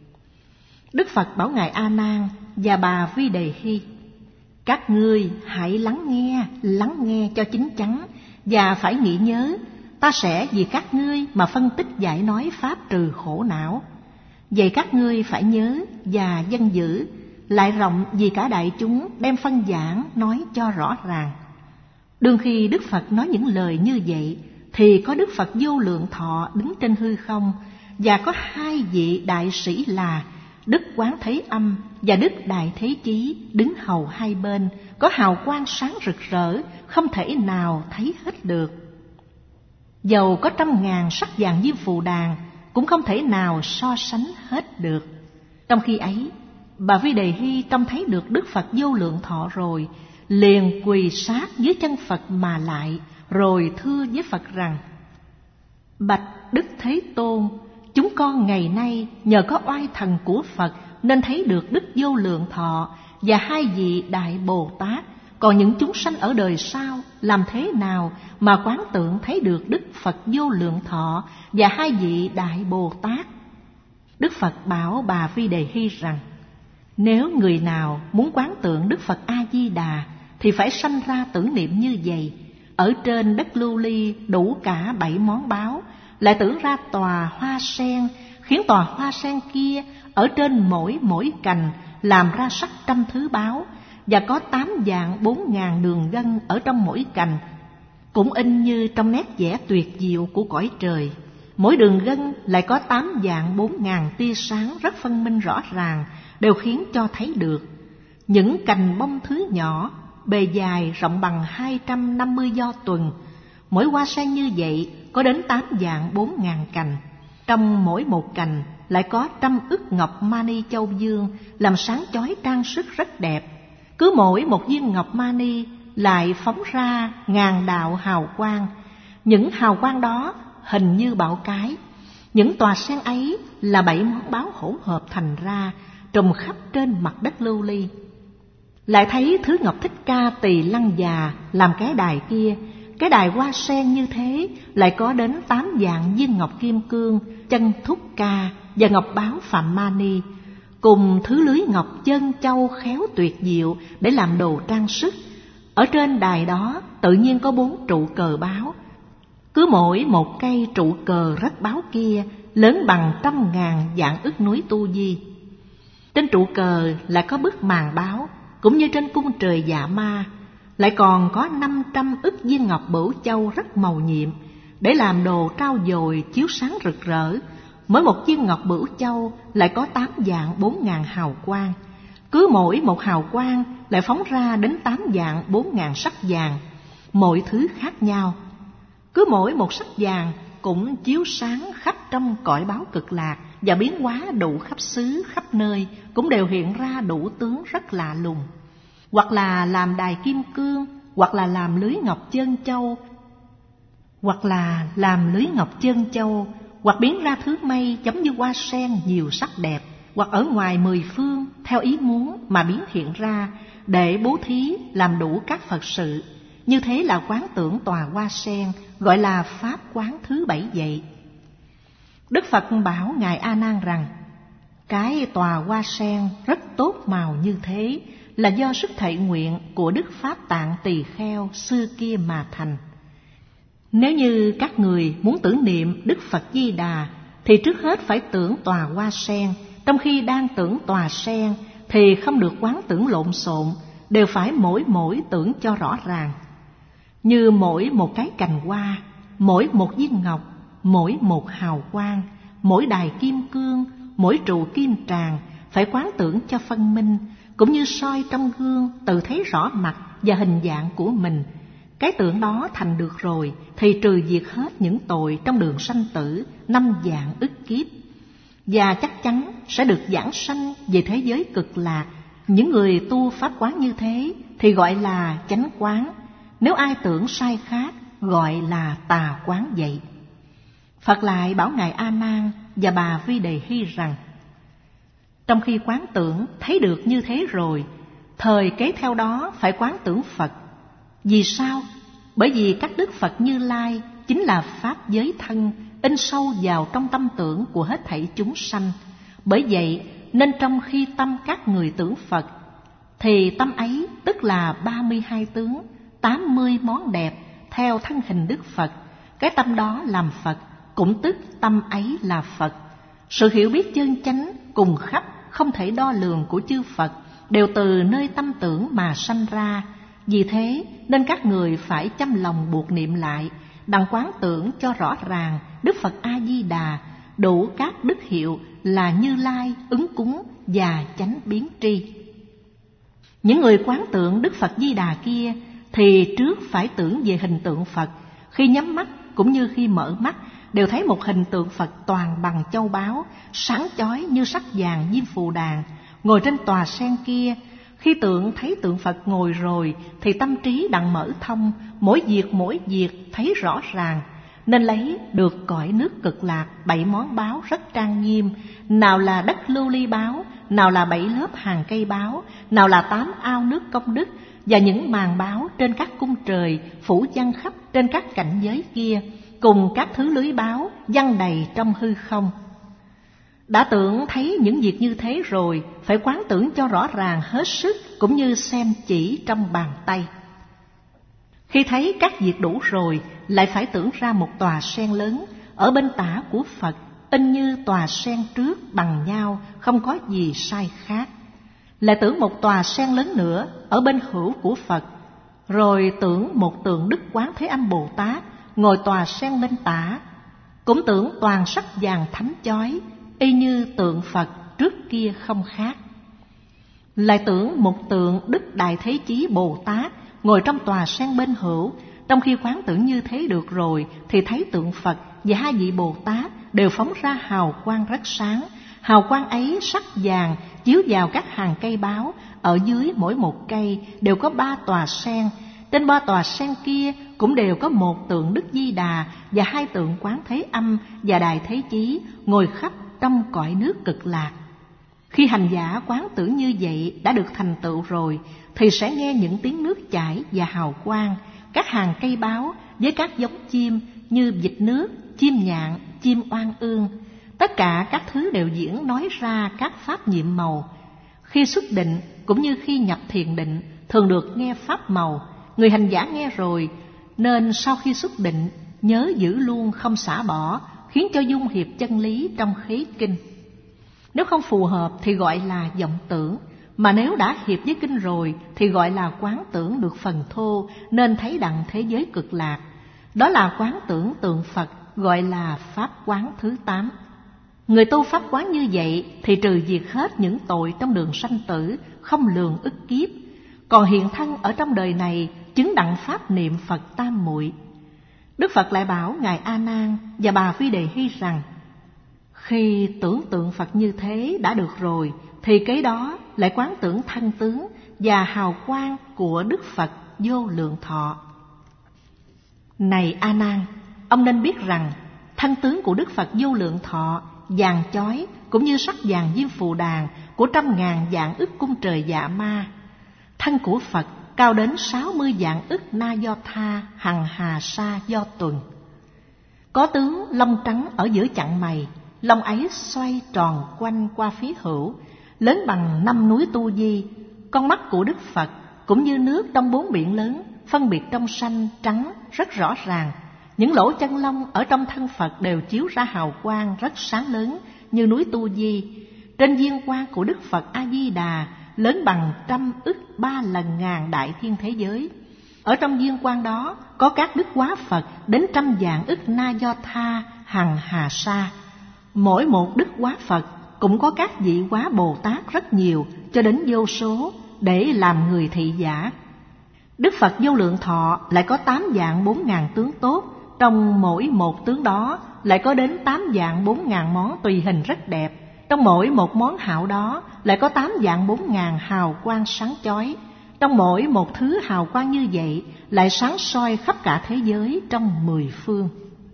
Đức Phật bảo ngài A Nan và bà Vi Đề Hy: các ngươi hãy lắng nghe cho chín chắn, và phải nghĩ nhớ, ta sẽ vì các ngươi mà phân tích giải nói pháp trừ khổ não. Vậy các ngươi phải nhớ và dân giữ, lại rộng vì cả đại chúng đem phân giảng nói cho rõ ràng. Đương khi Đức Phật nói những lời như vậy thì có Đức Phật Vô Lượng Thọ đứng trên hư không, và có 2 vị đại sĩ là Đức Quán Thế Âm và Đức Đại Thế Chí đứng hầu hai bên, có hào quang sáng rực rỡ, không thể nào thấy hết được. Dầu có 100.000 sắc vàng diêm phù đàn cũng không thể nào so sánh hết được. Trong khi ấy, bà Vi Đề Hy trông thấy được Đức Phật Vô Lượng Thọ rồi, liền quỳ sát dưới chân Phật mà lại, rồi thưa với Phật rằng: Bạch Đức Thế Tôn, chúng con ngày nay nhờ có oai thần của Phật nên thấy được Đức Vô Lượng Thọ và hai vị Đại Bồ Tát. Còn những chúng sanh ở đời sau làm thế nào mà quán tưởng thấy được Đức Phật Vô Lượng Thọ và hai vị Đại Bồ Tát? Đức Phật bảo bà Vi Đề Hy rằng: Nếu người nào muốn quán tưởng Đức Phật A-di-đà thì phải sanh ra tưởng niệm như vậy. Ở trên đất lưu ly đủ cả 7 món báu, lại tưởng ra tòa hoa sen, khiến tòa hoa sen kia ở trên mỗi cành làm ra sắc trăm thứ báu, và có 8 vạn 4 ngàn đường gân ở trong mỗi cành, cũng in như trong nét vẽ tuyệt diệu của cõi trời. Mỗi đường gân lại có 8 vạn 4 ngàn tia sáng rất phân minh rõ ràng, đều khiến cho thấy được. Những cành bông thứ nhỏ, bề dài rộng bằng 250 do tuần. Mỗi hoa sen như vậy có đến 8 vạn 4 ngàn cành. Trong mỗi một cành lại có 100 ức ngọc mani châu dương, làm sáng chói trang sức rất đẹp. Cứ mỗi một viên ngọc mani lại phóng ra ngàn đạo hào quang. Những hào quang đó hình như bão cái. Những tòa sen ấy là 7 món báu hỗn hợp thành ra, trùm khắp trên mặt đất lưu ly. Lại thấy thứ ngọc Thích Ca Tỳ Lăng Già làm cái đài kia. Cái đài hoa sen như thế lại có đến 8 vạn viên ngọc kim cương, chân thúc ca và ngọc báo Phạm Mani, cùng thứ lưới ngọc chân châu khéo tuyệt diệu để làm đồ trang sức. Ở trên đài đó tự nhiên có 4 trụ cờ báo. Cứ mỗi một cây trụ cờ rất báo kia lớn bằng 100.000 vạn ức núi Tu Di. Trên trụ cờ lại có bức màn báo, cũng như trên cung trời Dạ Ma. Lại còn có 500 ức viên ngọc bửu châu rất màu nhiệm, để làm đồ trao dồi chiếu sáng rực rỡ. Mỗi một viên ngọc bửu châu lại có 8 vạn 4 ngàn hào quang. Cứ mỗi một hào quang lại phóng ra đến 8 vạn 4 ngàn sắc vàng, mọi thứ khác nhau. Cứ mỗi một sắc vàng cũng chiếu sáng khắp trong cõi báo Cực Lạc, và biến hóa đủ khắp xứ khắp nơi, cũng đều hiện ra đủ tướng rất lạ lùng. Hoặc là làm đài kim cương, hoặc là làm lưới ngọc chân châu, hoặc biến ra thứ mây giống như hoa sen nhiều sắc đẹp, hoặc ở ngoài 10 phương theo ý muốn mà biến hiện ra, để bố thí làm đủ các Phật sự. Như thế là quán tưởng tòa hoa sen, gọi là pháp quán thứ 7 vậy. Đức Phật bảo Ngài A Nan rằng: Cái tòa hoa sen rất tốt màu như thế là do sức thệ nguyện của Đức Pháp Tạng Tỳ Kheo xưa kia mà thành. Nếu như các người muốn tưởng niệm Đức Phật Di Đà thì trước hết phải tưởng tòa hoa sen. Trong khi đang tưởng tòa sen thì không được quán tưởng lộn xộn, đều phải mỗi tưởng cho rõ ràng. Như mỗi một cái cành hoa, mỗi một viên ngọc, mỗi một hào quang, mỗi đài kim cương, mỗi trụ kim tràng phải quán tưởng cho phân minh, cũng như soi trong gương tự thấy rõ mặt và hình dạng của mình. Cái tưởng đó thành được rồi thì trừ diệt hết những tội trong đường sanh tử 5 vạn ức kiếp, và chắc chắn sẽ được giảng sanh về thế giới Cực Lạc. Những người tu pháp quán như thế thì gọi là chánh quán. Nếu ai tưởng sai khác gọi là tà quán vậy. Phật lại bảo Ngài A Nan và bà Vi Đề Hy rằng: Trong khi quán tưởng thấy được như thế rồi, thời kế theo đó phải quán tưởng Phật. Vì sao? Bởi vì các đức Phật Như Lai chính là pháp giới thân, in sâu vào trong tâm tưởng của hết thảy chúng sanh. Bởi vậy nên trong khi tâm các người tưởng Phật, thì tâm ấy tức là 32 tướng, 80 món đẹp theo thân hình Đức Phật. Cái tâm đó làm Phật, cũng tức tâm ấy là Phật. Sự hiểu biết chân chánh cùng khắp không thể đo lường của chư Phật đều từ nơi tâm tưởng mà sanh ra. Vì thế nên các người phải chăm lòng buộc niệm lại, đặng quán tưởng cho rõ ràng Đức Phật A-di-đà đủ các đức hiệu là Như Lai, ứng cúng và chánh biến tri. Những người quán tưởng Đức Phật Di Đà kia thì trước phải tưởng về hình tượng Phật. Khi nhắm mắt cũng như khi mở mắt đều thấy một hình tượng Phật toàn bằng châu báu, sáng chói như sắc vàng diêm phù đàn, ngồi trên tòa sen kia. Khi thấy tượng Phật ngồi rồi thì tâm trí đặng mở thông, mỗi việc thấy rõ ràng, nên lấy được cõi nước Cực Lạc 7 món báu rất trang nghiêm, nào là đất lưu ly báu, nào là 7 lớp hàng cây báu, nào là 8 ao nước công đức, và những màn báu trên các cung trời phủ giăng khắp trên các cảnh giới kia, cùng các thứ lưới báu giăng đầy trong hư không. Đã tưởng thấy những việc như thế rồi, phải quán tưởng cho rõ ràng hết sức, cũng như xem chỉ trong bàn tay. Khi thấy các việc đủ rồi, lại phải tưởng ra một tòa sen lớn ở bên tả của Phật, in như tòa sen trước bằng nhau, không có gì sai khác. Lại tưởng một tòa sen lớn nữa ở bên hữu của Phật, rồi tưởng một tượng Đức Quán Thế Âm Bồ Tát ngồi tòa sen bên tả, cũng tưởng toàn sắc vàng thánh chói, y như tượng Phật trước kia không khác. Lại tưởng một tượng Đức Đại Thế Chí Bồ Tát ngồi trong tòa sen bên hữu. Trong khi quán tưởng như thế được rồi, thì thấy tượng Phật và 2 vị Bồ Tát đều phóng ra hào quang rất sáng. Hào quang ấy sắc vàng chiếu vào các hàng cây báu, ở dưới mỗi một cây đều có 3 tòa sen. Trên 3 tòa sen kia cũng đều có một tượng Đức Di Đà và 2 tượng Quán Thế Âm và Đại Thế Chí ngồi khắp trong cõi nước Cực Lạc. Khi hành giả quán tưởng như vậy đã được thành tựu rồi, thì sẽ nghe những tiếng nước chảy và hào quang, các hàng cây báu với các giống chim như vịt nước, chim nhạn, chim oan ương. Tất cả các thứ đều diễn nói ra các pháp nhiệm màu. Khi xuất định cũng như khi nhập thiền định thường được nghe pháp màu. Người hành giả nghe rồi nên sau khi xuất định nhớ giữ luôn, không xả bỏ, khiến cho dung hiệp chân lý trong khế kinh. Nếu không phù hợp thì gọi là vọng tưởng, mà nếu đã hiệp với kinh rồi thì gọi là quán tưởng được phần thô, nên thấy đặng thế giới Cực Lạc. Đó là quán tưởng tượng Phật, gọi là pháp quán thứ 8. Người tu pháp quán như vậy thì trừ diệt hết những tội trong đường sanh tử, không lường ức kiếp, còn hiện thân ở trong đời này chứng đặng pháp niệm Phật tam muội. Đức Phật lại bảo Ngài A Nan và bà Vi Đề Hy rằng, khi tưởng tượng Phật như thế đã được rồi, thì kế đó lại quán tưởng thân tướng và hào quang của Đức Phật vô lượng thọ. Này A Nan, ông nên biết rằng thân tướng của Đức Phật vô lượng thọ vàng chói, cũng như sắc vàng diêm phù đàn của 100.000 vạn ức cung trời dạ ma. Thân của Phật cao đến 60 vạn ức na do tha hằng hà sa do tuần. Có tướng lông trắng ở giữa chặng mày, lông ấy xoay tròn quanh qua phía hữu, lớn bằng 5 núi Tu Di. Con mắt của Đức Phật cũng như nước trong 4 biển lớn, phân biệt trong xanh, trắng rất rõ ràng. Những lỗ chân lông ở trong thân Phật đều chiếu ra hào quang rất sáng lớn như núi Tu Di. Trên viên quang của Đức Phật A Di Đà lớn bằng 100 ức 3 lần ngàn đại thiên thế giới. Ở trong viên quang đó có các đức hóa Phật đến 100 vạn ức na do tha hằng hà sa. Mỗi một đức hóa Phật cũng có các vị hóa Bồ Tát rất nhiều, cho đến vô số, để làm người thị giả. Đức Phật vô lượng thọ lại có 8 vạn 4 ngàn tướng tốt. Trong mỗi một tướng đó lại có đến 8 vạn 4 ngàn món tùy hình rất đẹp. Trong mỗi một món hảo đó lại có 8 vạn 4 ngàn hào quang sáng chói. Trong mỗi một thứ hào quang như vậy lại sáng soi khắp cả thế giới trong 10 phương.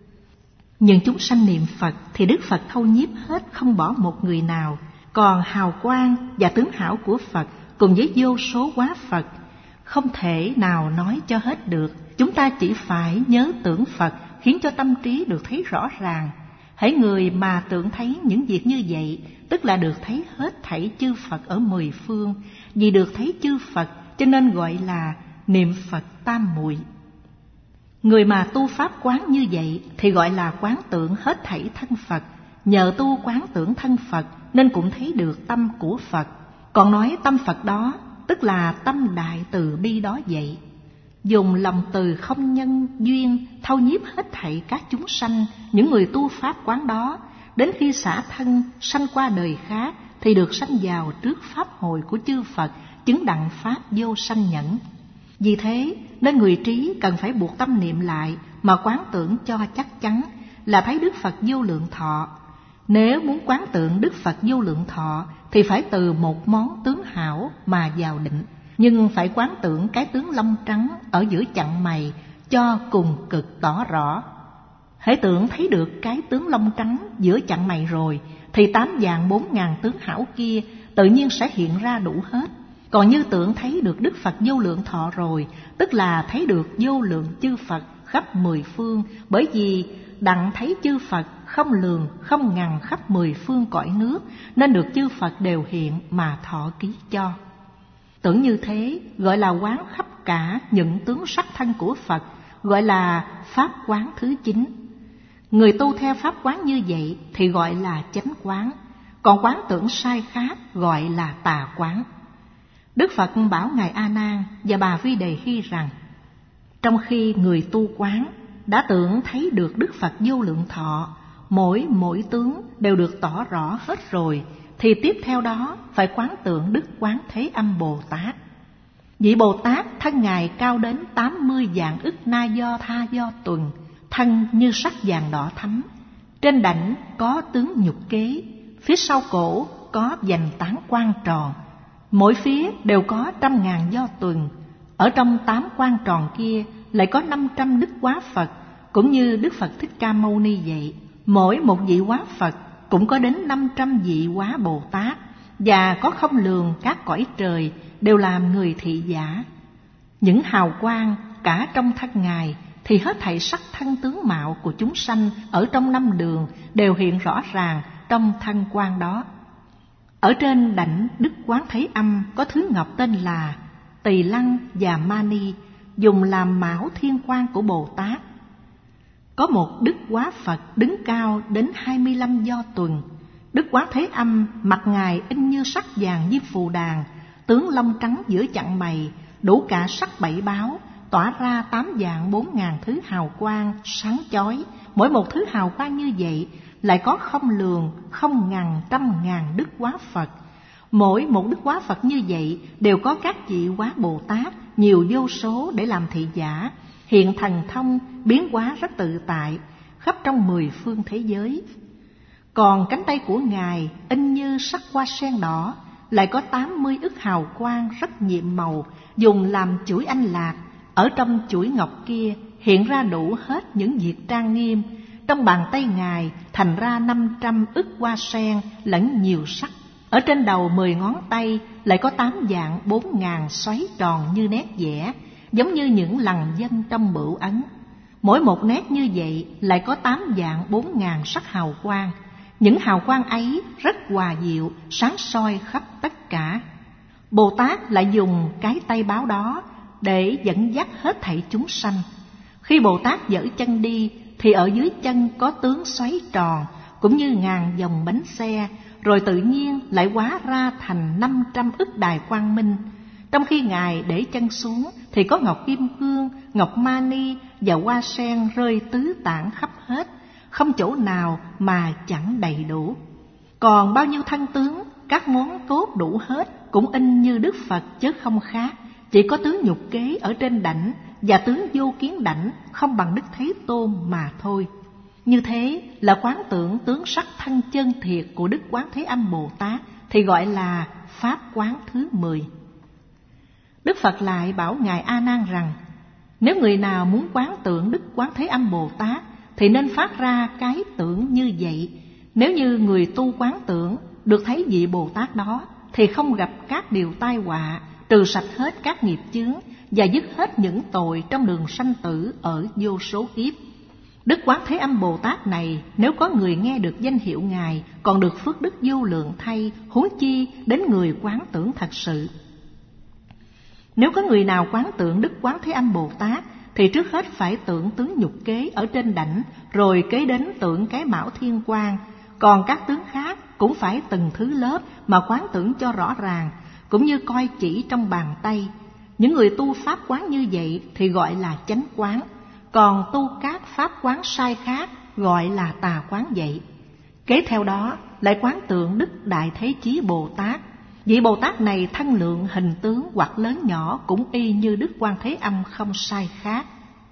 Nhưng chúng sanh niệm Phật thì Đức Phật thâu nhiếp hết, không bỏ một người nào. Còn hào quang và tướng hảo của Phật cùng với vô số hóa Phật không thể nào nói cho hết được. Chúng ta chỉ phải nhớ tưởng Phật, khiến cho tâm trí được thấy rõ ràng. Hễ người mà tưởng thấy những việc như vậy, tức là được thấy hết thảy chư Phật ở 10 phương. Vì được thấy chư Phật cho nên gọi là niệm Phật tam muội. Người mà tu pháp quán như vậy thì gọi là quán tưởng hết thảy thân Phật. Nhờ tu quán tưởng thân Phật nên cũng thấy được tâm của Phật. Còn nói tâm Phật đó tức là tâm đại từ bi đó vậy. Dùng lòng từ không nhân duyên thâu nhiếp hết thảy các chúng sanh, những người tu pháp quán đó, đến khi xả thân sanh qua đời khác thì được sanh vào trước pháp hội của chư Phật, chứng đặng pháp vô sanh nhẫn. Vì thế nên người trí cần phải buộc tâm niệm lại mà quán tưởng cho chắc chắn là thấy Đức Phật vô lượng thọ. Nếu muốn quán tượng Đức Phật Vô Lượng Thọ thì phải từ một món tướng hảo mà vào định, nhưng phải quán tưởng cái tướng lông trắng ở giữa chặn mày cho cùng cực tỏ rõ. Hễ tưởng thấy được cái tướng lông trắng giữa chặn mày rồi thì 8 vạn 4 ngàn tướng hảo kia tự nhiên sẽ hiện ra đủ hết. Còn như tưởng thấy được Đức Phật Vô Lượng Thọ rồi, tức là thấy được vô lượng chư Phật khắp 10 phương, bởi vì đặng thấy chư Phật không lường không ngần khắp 10 phương cõi nước, nên được chư Phật đều hiện mà thọ ký cho. Tưởng như thế gọi là quán khắp cả những tướng sắc thân của Phật, gọi là pháp quán thứ 9. Người tu theo pháp quán như vậy thì gọi là chánh quán, còn quán tưởng sai khác gọi là tà quán. Đức Phật bảo Ngài A Nan và bà Vi Đề Hy rằng, trong khi người tu quán đã tưởng thấy được Đức Phật Vô Lượng Thọ, mỗi tướng đều được tỏ rõ hết rồi, thì tiếp theo đó phải quán tượng Đức Quán Thế Âm Bồ Tát. Vị Bồ Tát thân Ngài cao đến 80 vạn ức na do tha do tuần, thân như sắc vàng đỏ thắm, trên đảnh có tướng nhục kế, phía sau cổ có vành tán quang tròn, mỗi phía đều có 100.000 do tuần. Ở trong 8 quang tròn kia lại có 500 Đức Quá Phật, cũng như Đức Phật Thích Ca Mâu Ni vậy. Mỗi một vị Quá Phật cũng có đến 500 vị Quá Bồ Tát, và có không lường các cõi trời đều làm người thị giả. Những hào quang cả trong thân Ngài thì hết thảy sắc thân tướng mạo của chúng sanh ở trong 5 đường đều hiện rõ ràng trong thân quang đó. Ở trên đảnh Đức Quán Thế Âm có thứ ngọc tên là Tỳ Lăng và Mani, dùng làm mão thiên quang của Bồ Tát. Có một Đức Quá Phật đứng cao đến 25 do tuần. Đức Quá Thế Âm mặt Ngài in như sắc vàng diêm phù đàn, tướng lông trắng giữa chặn mày, đủ cả sắc 7 báo, tỏa ra 8 vạn 4 ngàn thứ hào quang sáng chói. Mỗi một thứ hào quang như vậy lại có không lường không ngàn trăm ngàn Đức Quá Phật. Mỗi một Đức Quá Phật như vậy đều có các vị Quá Bồ Tát nhiều vô số để làm thị giả, hiện thần thông biến hóa rất tự tại khắp trong 10 phương thế giới. Còn cánh tay của Ngài in như sắc hoa sen đỏ, lại có 80 ức hào quang rất nhiệm màu, dùng làm chuỗi anh lạc. Ở trong chuỗi ngọc kia hiện ra đủ hết những việc trang nghiêm. Trong bàn tay Ngài thành ra 500 ức hoa sen lẫn nhiều sắc. Ở trên đầu 10 ngón tay lại có 8 vạn 4 ngàn xoáy tròn như nét vẽ, giống như những lằn dân trong bửu ấn. Mỗi một nét như vậy lại có 8 vạn 4 ngàn sắc hào quang. Những hào quang ấy rất hòa diệu, sáng soi khắp tất cả. Bồ Tát lại dùng cái tay báo đó để dẫn dắt hết thảy chúng sanh. Khi Bồ Tát giở chân đi thì ở dưới chân có tướng xoáy tròn, cũng như ngàn dòng bánh xe, rồi tự nhiên lại hóa ra thành 500 ức đài quang minh. Trong khi Ngài để chân xuống thì có ngọc kim cương, ngọc mani và hoa sen rơi tứ tản khắp hết, không chỗ nào mà chẳng đầy đủ. Còn bao nhiêu thân tướng, các món tốt đủ hết, cũng in như Đức Phật chứ không khác. Chỉ có tướng nhục kế ở trên đảnh và tướng vô kiến đảnh không bằng Đức Thế Tôn mà thôi. Như thế là quán tưởng tướng sắc thân chân thiệt của Đức Quán Thế Âm Bồ Tát thì gọi là pháp quán thứ 10. Đức Phật lại bảo Ngài A Nan rằng, nếu người nào muốn quán tưởng Đức Quán Thế Âm Bồ Tát thì nên phát ra cái tưởng như vậy. Nếu như người tu quán tưởng được thấy vị Bồ Tát đó thì không gặp các điều tai họa, trừ sạch hết các nghiệp chướng và dứt hết những tội trong đường sanh tử ở vô số kiếp. Đức Quán Thế Âm Bồ Tát này, nếu có người nghe được danh hiệu Ngài, còn được phước đức vô lượng thay, huống chi đến người quán tưởng thật sự. Nếu có người nào quán tưởng Đức Quán Thế Âm Bồ Tát thì trước hết phải tưởng tướng nhục kế ở trên đảnh, rồi kế đến tưởng cái mão thiên quang. Còn các tướng khác cũng phải từng thứ lớp mà quán tưởng cho rõ ràng, cũng như coi chỉ trong bàn tay. Những người tu pháp quán như vậy thì gọi là chánh quán, còn tu các pháp quán sai khác gọi là tà quán vậy. Kế theo đó lại quán tưởng Đức Đại Thế Chí Bồ Tát. Vị Bồ Tát này thân lượng hình tướng hoặc lớn nhỏ cũng y như Đức Quan Thế Âm không sai khác.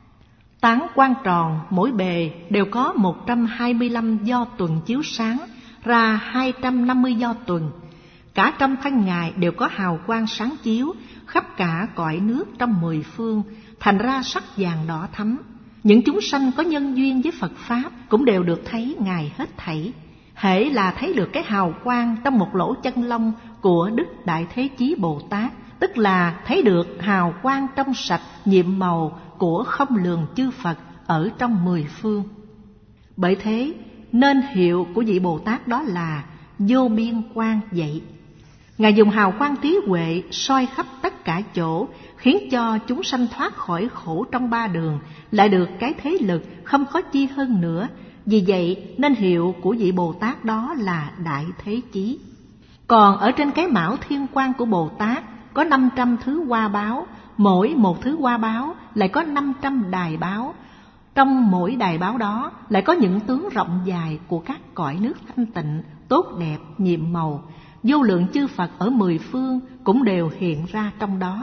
Tán quang tròn mỗi bề đều có 125 do tuần chiếu sáng, ra 250 do tuần. Cả trăm thân Ngài đều có hào quang sáng chiếu khắp cả cõi nước trong 10 phương, thành ra sắc vàng đỏ thắm. Những chúng sanh có nhân duyên với Phật Pháp cũng đều được thấy Ngài hết thảy. Hễ là thấy được cái hào quang trong một lỗ chân lông của Đức Đại Thế Chí Bồ Tát, tức là thấy được hào quang trong sạch nhiệm màu của không lường chư Phật ở trong 10 phương. Bởi thế nên hiệu của vị Bồ Tát đó là vô biên quang vậy. Ngài dùng hào quang trí huệ soi khắp tất cả chỗ, khiến cho chúng sanh thoát khỏi khổ trong 3 đường, lại được cái thế lực không có chi hơn nữa. Vì vậy nên hiệu của vị Bồ Tát đó là Đại Thế Chí. Còn ở trên cái mão thiên quang của Bồ Tát có 500 thứ hoa báo, mỗi một thứ hoa báo lại có 500 đài báo. Trong mỗi đài báo đó lại có những tướng rộng dài của các cõi nước thanh tịnh, tốt đẹp, nhiệm màu. Vô lượng chư Phật ở 10 phương cũng đều hiện ra trong đó.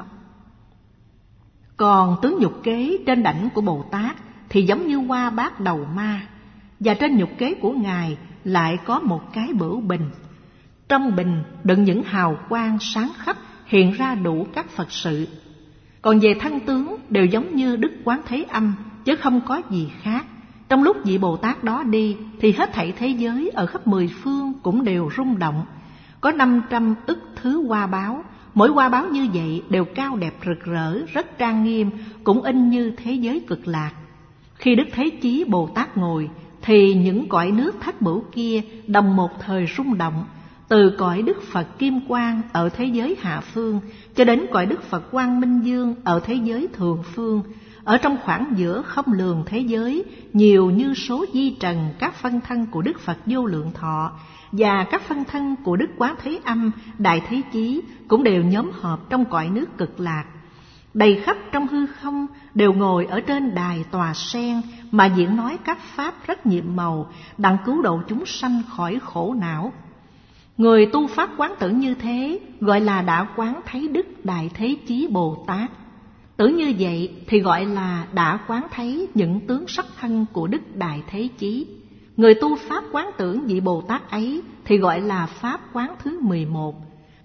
Còn tướng nhục kế trên đảnh của Bồ Tát thì giống như hoa bát đầu ma, và trên nhục kế của Ngài lại có một cái bửu bình. Trong bình đựng những hào quang sáng khắp, hiện ra đủ các Phật sự. Còn về thân tướng đều giống như Đức Quán Thế Âm, chứ không có gì khác. Trong lúc vị Bồ Tát đó đi thì hết thảy thế giới ở khắp 10 phương cũng đều rung động. Có 500 ức thứ hoa báo, mỗi hoa báo như vậy đều cao đẹp rực rỡ, rất trang nghiêm, cũng in như thế giới cực lạc. Khi Đức Thế Chí Bồ Tát ngồi thì những cõi nước thất bửu kia đồng một thời rung động, từ cõi Đức Phật Kim Quang ở thế giới hạ phương cho đến cõi Đức Phật Quang Minh Dương ở thế giới thượng phương. Ở trong khoảng giữa không lường thế giới, nhiều như số di trần các phân thân của Đức Phật Vô Lượng Thọ và các phân thân của Đức Quán Thế Âm, Đại Thế Chí cũng đều nhóm họp trong cõi nước cực lạc. Đầy khắp trong hư không đều ngồi ở trên đài tòa sen mà diễn nói các pháp rất nhiệm màu, đặng cứu độ chúng sanh khỏi khổ não. Người tu pháp quán tưởng như thế gọi là đã quán thấy Đức Đại Thế Chí Bồ Tát. Tưởng như vậy thì gọi là đã quán thấy những tướng sắc thân của Đức Đại Thế Chí. Người tu pháp quán tưởng vị Bồ Tát ấy thì gọi là pháp quán thứ 11.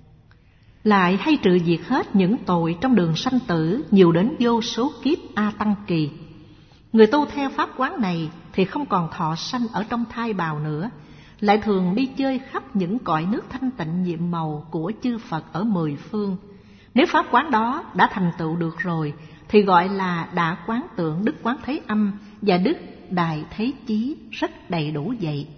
Lại hay trừ diệt hết những tội trong đường sanh tử nhiều đến vô số kiếp A Tăng Kỳ. Người tu theo pháp quán này thì không còn thọ sanh ở trong thai bào nữa, lại thường đi chơi khắp những cõi nước thanh tịnh nhiệm màu của chư Phật ở 10 phương. Nếu pháp quán đó đã thành tựu được rồi thì gọi là đã quán tưởng Đức Quán Thế Âm và Đức Đại Thế Chí rất đầy đủ vậy.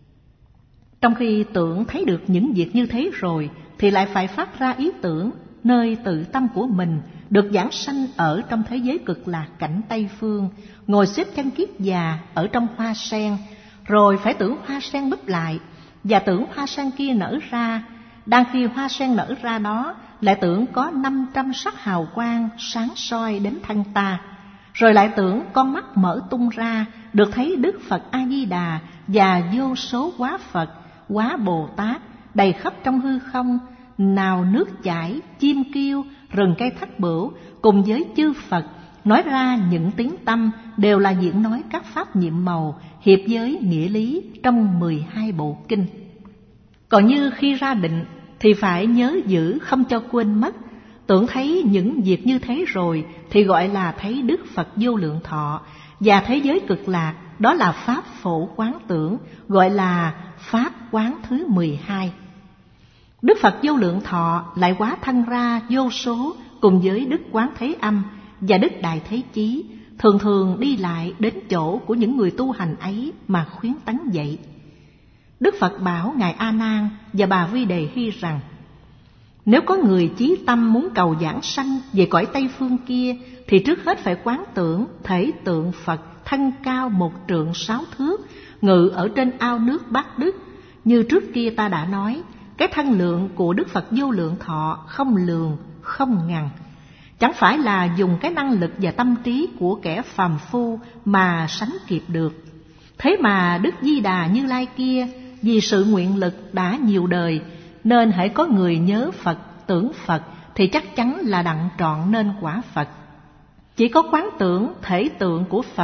Trong khi tưởng thấy được những việc như thế rồi thì lại phải phát ra ý tưởng nơi tự tâm của mình được giảng sanh ở trong thế giới cực lạc cảnh Tây Phương, ngồi xếp chân kiết già ở trong hoa sen, rồi phải tưởng hoa sen búp lại và tưởng hoa sen kia nở ra. Đang khi hoa sen nở ra đó lại tưởng có 500 sắc hào quang sáng soi đến thân ta. Rồi lại tưởng con mắt mở tung ra, được thấy Đức Phật A-di-đà và vô số hóa Phật, hóa Bồ Tát đầy khắp trong hư không, nào nước chảy, chim kêu, rừng cây thất bửu cùng với chư Phật nói ra những tiếng tâm đều là diễn nói các pháp nhiệm màu hiệp với nghĩa lý trong 12 bộ kinh. Còn như khi ra định thì phải nhớ giữ không cho quên mất. Tưởng thấy những việc như thế rồi thì gọi là thấy Đức Phật Vô Lượng Thọ và thế giới cực lạc, đó là pháp phổ quán tưởng, gọi là pháp quán thứ 12. Đức Phật Vô Lượng Thọ lại hóa thân ra vô số cùng với Đức Quán Thế Âm và Đức Đại Thế Chí, thường thường đi lại đến chỗ của những người tu hành ấy mà khuyến tấn dạy. Đức Phật bảo Ngài A Nan và bà Vi Đề Hy rằng: nếu có người chí tâm muốn cầu giảng sanh về cõi Tây Phương kia thì trước hết phải quán tưởng thể tượng Phật thân cao 1 trượng 6 thước, ngự ở trên ao nước Bát Đức. Như trước kia ta đã nói, cái thân lượng của Đức Phật Vô Lượng Thọ không lường, không ngần. Chẳng phải là dùng cái năng lực và tâm trí của kẻ phàm phu mà sánh kịp được. Thế mà Đức Di Đà Như Lai kia vì sự nguyện lực đã nhiều đời, nên hễ có người nhớ Phật, tưởng Phật thì chắc chắn là đặng trọn nên quả Phật. Chỉ có quán tưởng thể tượng của Phật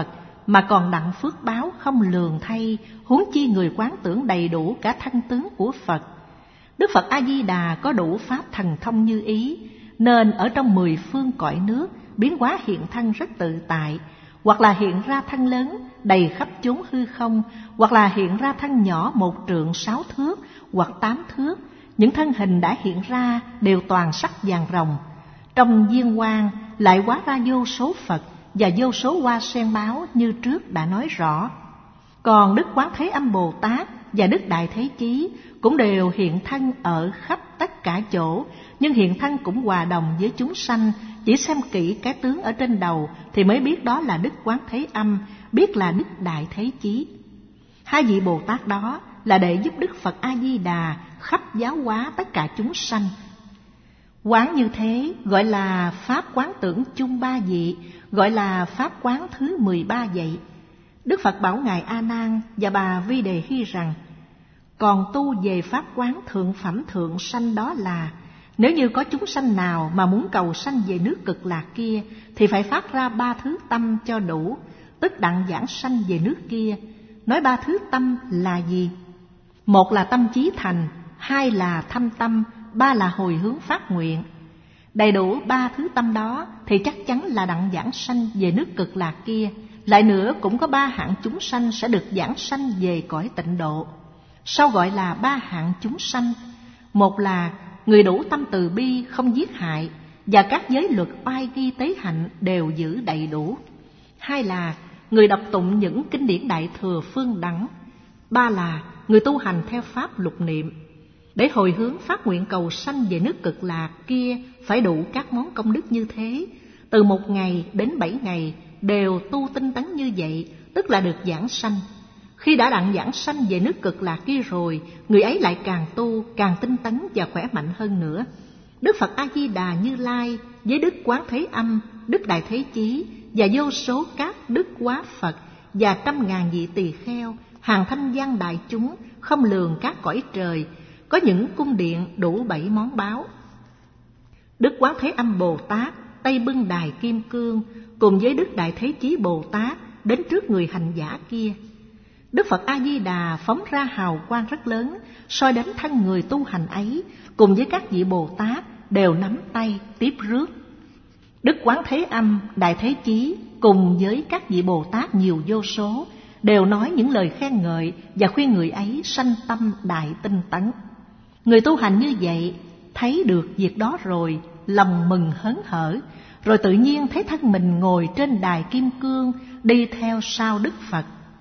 mà còn đặng phước báo không lường thay, huống chi người quán tưởng đầy đủ cả thân tướng của Phật. Đức Phật A-di-đà có đủ pháp thần thông như ý, nên ở trong 10 phương cõi nước biến hóa hiện thân rất tự tại, hoặc là hiện ra thân lớn đầy khắp chốn hư không, hoặc là hiện ra thân nhỏ 1 trượng 6 thước hoặc 8 thước. Những thân hình đã hiện ra đều toàn sắc vàng ròng. Trong viên quang lại hóa ra vô số Phật và vô số hoa sen báo như trước đã nói rõ. Còn Đức Quán Thế Âm Bồ Tát và Đức Đại Thế Chí cũng đều hiện thân ở khắp tất cả chỗ, nhưng hiện thân cũng hòa đồng với chúng sanh. Chỉ xem kỹ cái tướng ở trên đầu thì mới biết đó là Đức Quán Thế Âm, biết là Đức Đại Thế Chí. 2 vị Bồ Tát đó là để giúp Đức Phật A-di-đà khắp giáo hóa tất cả chúng sanh. Quán như thế gọi là pháp quán tưởng chung 3 vị, gọi là pháp quán thứ 13 vậy. Đức Phật bảo Ngài A Nan và bà Vi Đề Hy rằng: còn tu về pháp quán thượng phẩm thượng sanh đó là, nếu như có chúng sanh nào mà muốn cầu sanh về nước Cực Lạc kia, thì phải phát ra 3 thứ tâm cho đủ, tức đặng giảng sanh về nước kia. Nói 3 thứ tâm là gì? 1 là tâm chí thành, 2 là thâm tâm, 3 là hồi hướng phát nguyện. Đầy đủ 3 thứ tâm đó thì chắc chắn là đặng giảng sanh về nước Cực Lạc kia. Lại nữa cũng có 3 hạng chúng sanh sẽ được giảng sanh về cõi tịnh độ. Sao gọi là 3 hạng chúng sanh? 1 là người đủ tâm từ bi không giết hại, và các giới luật oai nghi tế hạnh đều giữ đầy đủ. 2 là người đọc tụng những kinh điển đại thừa phương đẳng. 3 là người tu hành theo pháp lục niệm. Để hồi hướng phát nguyện cầu sanh về nước Cực Lạc kia phải đủ các món công đức như thế. Từ 1 ngày đến 7 ngày đều tu tinh tấn như vậy, tức là được giảng sanh. Khi đã đặng giảng sanh về nước Cực Lạc kia rồi, người ấy lại càng tu, càng tinh tấn và khỏe mạnh hơn nữa. Đức Phật A-di-đà Như Lai với Đức Quán Thế Âm, Đức Đại Thế Chí và vô số các Đức Quá Phật và 100.000 vị tỳ kheo, hàng thanh văn đại chúng, không lường các cõi trời, có những cung điện đủ 7 món báo. Đức Quán Thế Âm Bồ Tát tay bưng đài kim cương, cùng với Đức Đại Thế Chí Bồ Tát đến trước người hành giả kia. Đức Phật A-di-đà phóng ra hào quang rất lớn, soi đến thân người tu hành ấy, cùng với các vị Bồ Tát đều nắm tay tiếp rước. Đức Quán Thế Âm, Đại Thế Chí cùng với các vị Bồ Tát nhiều vô số đều nói những lời khen ngợi và khuyên người ấy sanh tâm đại tinh tấn. Người tu hành như vậy thấy được việc đó rồi, lòng mừng hớn hở, rồi tự nhiên thấy thân mình ngồi trên đài kim cương, đi theo sau Đức Phật.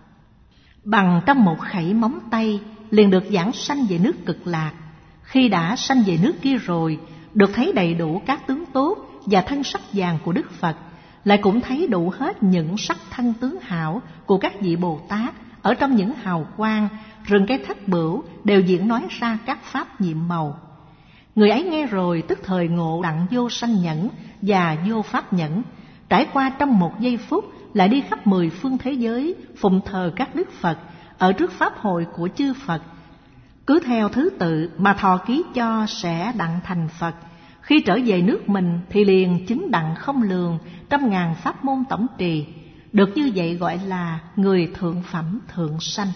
Bằng trong một khẩy móng tay liền được giảng sanh về nước Cực Lạc. Khi đã sanh về nước kia rồi, được thấy đầy đủ các tướng tốt và thân sắc vàng của Đức Phật, lại cũng thấy đủ hết những sắc thân tướng hảo của các vị Bồ Tát ở trong những hào quang, rừng cây thất bửu đều diễn nói ra các pháp nhiệm màu. Người ấy nghe rồi tức thời ngộ đặng vô sanh nhẫn và vô pháp nhẫn, trải qua trong 1 giây phút lại đi khắp 10 phương thế giới phụng thờ các Đức Phật ở trước pháp hội của chư Phật. Cứ theo thứ tự mà thọ ký cho sẽ đặng thành Phật. Khi trở về nước mình thì liền chứng đặng không lường 100.000 pháp môn tổng trì. Được như vậy gọi là người thượng phẩm thượng sanh.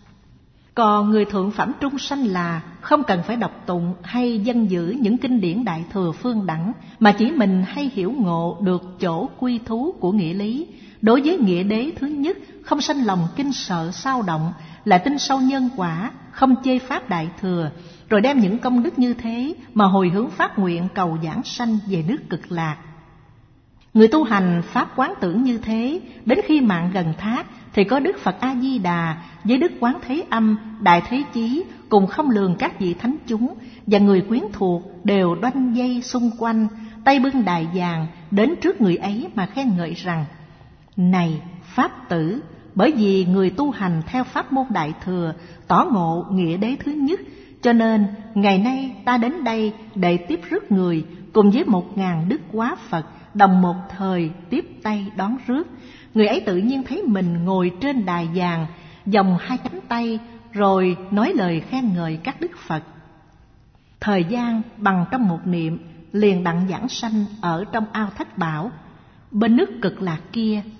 Còn người thượng phẩm trung sanh là không cần phải đọc tụng hay dân giữ những kinh điển đại thừa phương đẳng, mà chỉ mình hay hiểu ngộ được chỗ quy thú của nghĩa lý. Đối với nghĩa đế thứ nhất, không sanh lòng kinh sợ sao động, lại tin sâu nhân quả, không chê pháp đại thừa, rồi đem những công đức như thế mà hồi hướng phát nguyện cầu giảng sanh về nước Cực Lạc. Người tu hành pháp quán tưởng như thế, đến khi mạng gần thác thì có Đức Phật A-di-đà với Đức Quán Thế Âm, Đại Thế Chí cùng không lường các vị thánh chúng và người quyến thuộc đều đoanh dây xung quanh, tay bưng đài vàng đến trước người ấy mà khen ngợi rằng: này Pháp tử, bởi vì người tu hành theo pháp môn đại thừa tỏ ngộ nghĩa đế thứ nhất, cho nên ngày nay ta đến đây để tiếp rước người cùng với 1.000 Đức Quá Phật đồng một thời tiếp tay đón rước. Người ấy tự nhiên thấy mình ngồi trên đài vàng, vòng 2 cánh tay, rồi nói lời khen ngợi các Đức Phật. Thời gian bằng trong 1 niệm liền đặng giảng sanh ở trong ao Thất Bảo. Bên nước Cực Lạc kia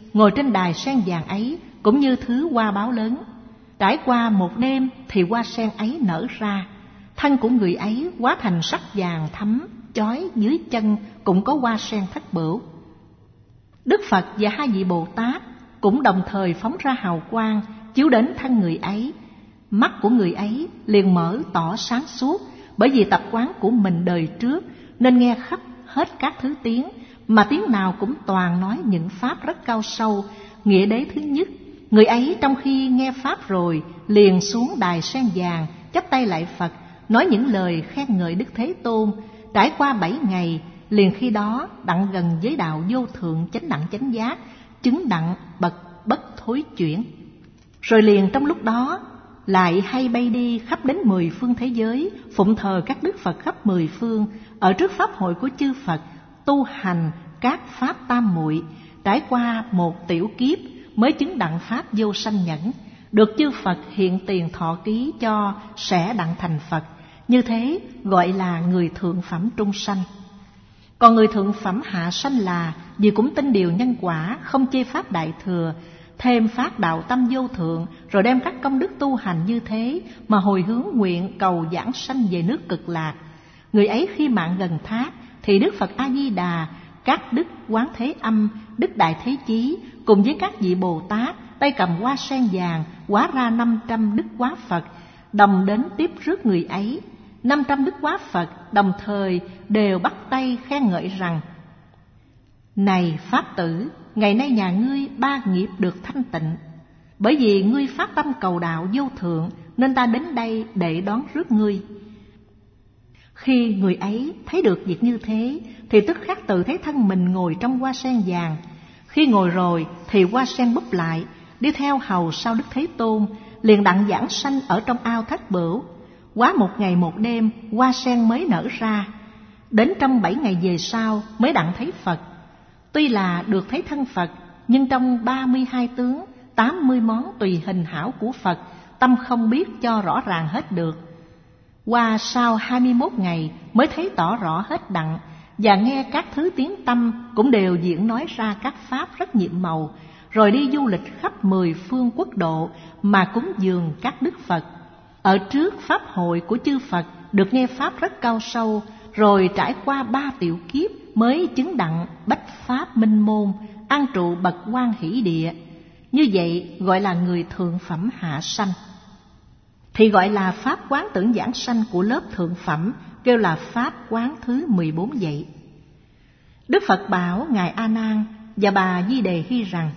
ngồi trên đài sen vàng ấy cũng như thứ hoa báo lớn. Trải qua một đêm thì hoa sen ấy nở ra, thân của người ấy hóa thành sắc vàng thắm, chói dưới chân cũng có hoa sen thất bửu. Đức Phật và hai vị Bồ Tát cũng đồng thời phóng ra hào quang chiếu đến thân người ấy. Mắt của người ấy liền mở tỏ sáng suốt, bởi vì tập quán của mình đời trước nên nghe khắp hết các thứ tiếng, mà tiếng nào cũng toàn nói những pháp rất cao sâu, nghĩa đế thứ nhất. Người ấy trong khi nghe pháp rồi liền xuống đài sen vàng, chắp tay lại Phật, nói những lời khen ngợi Đức Thế Tôn. Trải qua 7 ngày, liền khi đó đặng gần với đạo vô thượng chánh đẳng chánh giác, chứng đặng bậc bất thối chuyển. Rồi liền trong lúc đó lại hay bay đi khắp đến 10 phương thế giới, phụng thờ các đức Phật khắp 10 phương, ở trước pháp hội của chư Phật, tu hành các pháp tam muội. Trải qua một tiểu kiếp mới chứng đặng pháp vô sanh nhẫn, được chư Phật hiện tiền thọ ký cho sẽ đặng thành Phật. Như thế gọi là người thượng phẩm trung sanh. Còn người thượng phẩm hạ sanh là vì cũng tin điều nhân quả, không chê pháp đại thừa, thêm phát đạo tâm vô thượng, rồi đem các công đức tu hành như thế mà hồi hướng nguyện cầu giảng sanh về nước Cực Lạc. Người ấy khi mạng gần thác thì Đức Phật A Di Đà, các đức Quán Thế Âm, Đức Đại Thế Chí cùng với các vị Bồ Tát tay cầm hoa sen vàng hóa ra 500 đức hóa Phật, đồng đến tiếp rước người ấy. 500 đức hóa Phật đồng thời đều bắt tay khen ngợi rằng: Này Pháp tử, ngày nay nhà ngươi 3 nghiệp được thanh tịnh. Bởi vì ngươi phát tâm cầu đạo vô thượng nên ta đến đây để đón rước ngươi. Khi người ấy thấy được việc như thế thì tức khắc tự thấy thân mình ngồi trong hoa sen vàng. Khi ngồi rồi thì hoa sen búp lại, đi theo hầu sau Đức Thế Tôn, liền đặng giảng sanh ở trong ao thất bửu. Quá 1 ngày 1 đêm, hoa sen mới nở ra. Đến trong 7 ngày về sau mới đặng thấy Phật. Tuy là được thấy thân Phật, nhưng trong 32 tướng, 80 món tùy hình hảo của Phật, tâm không biết cho rõ ràng hết được. Qua sau 21 ngày mới thấy tỏ rõ hết đặng, và nghe các thứ tiếng tâm cũng đều diễn nói ra các pháp rất nhiệm màu, rồi đi du lịch khắp 10 phương quốc độ mà cúng dường các đức Phật. Ở trước pháp hội của chư Phật được nghe pháp rất cao sâu, rồi trải qua 3 tiểu kiếp mới chứng đặng bách pháp minh môn, an trụ bậc quan hỷ địa. Như vậy gọi là người thượng phẩm hạ sanh. Thì gọi là pháp quán tưởng giảng sanh của lớp thượng phẩm, kêu là pháp quán thứ 14 vậy. Đức Phật bảo Ngài A Nan và bà Di Đề Hy rằng: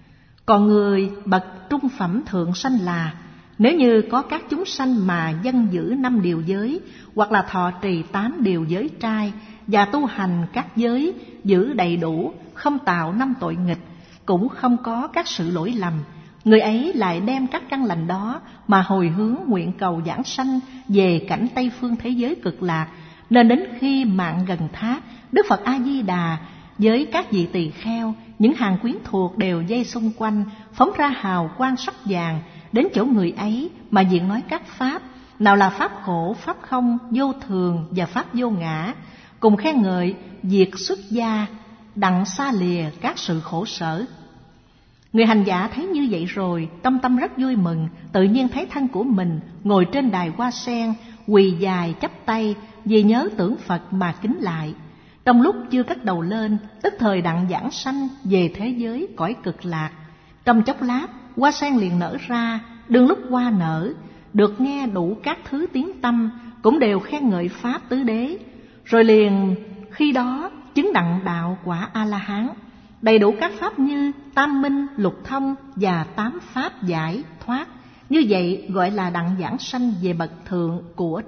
Còn người bậc trung phẩm thượng sanh là, nếu như có các chúng sanh mà dân giữ 5 điều giới, hoặc là thọ trì 8 điều giới trai, và tu hành các giới giữ đầy đủ, không tạo 5 tội nghịch, cũng không có các sự lỗi lầm, người ấy lại đem các căn lành đó mà hồi hướng nguyện cầu giảng sanh về cảnh Tây phương thế giới Cực Lạc. Nên đến khi mạng gần thác, Đức Phật A Di Đà với các vị tỳ kheo, những hàng quyến thuộc đều dây xung quanh, phóng ra hào quang sắc vàng đến chỗ người ấy mà diện nói các pháp, nào là pháp khổ, pháp không, vô thường và pháp vô ngã, cùng khen ngợi việc xuất gia đặng xa lìa các sự khổ sở. Người hành giả thấy như vậy rồi, trong tâm rất vui mừng, tự nhiên thấy thân của mình ngồi trên đài hoa sen, quỳ dài chắp tay, vì nhớ tưởng Phật mà kính lại. Trong lúc chưa cất đầu lên, tức thời đặng giảng sanh về thế giới cõi Cực Lạc. Trong chốc lát, hoa sen liền nở ra, đương lúc hoa nở, được nghe đủ các thứ tiếng tâm, cũng đều khen ngợi pháp tứ đế. Rồi liền khi đó chứng đặng đạo quả A-la-hán, đầy đủ các pháp như tam minh, lục thông và 8 pháp giải thoát. Như vậy gọi là đặng giảng sanh về bậc thượng của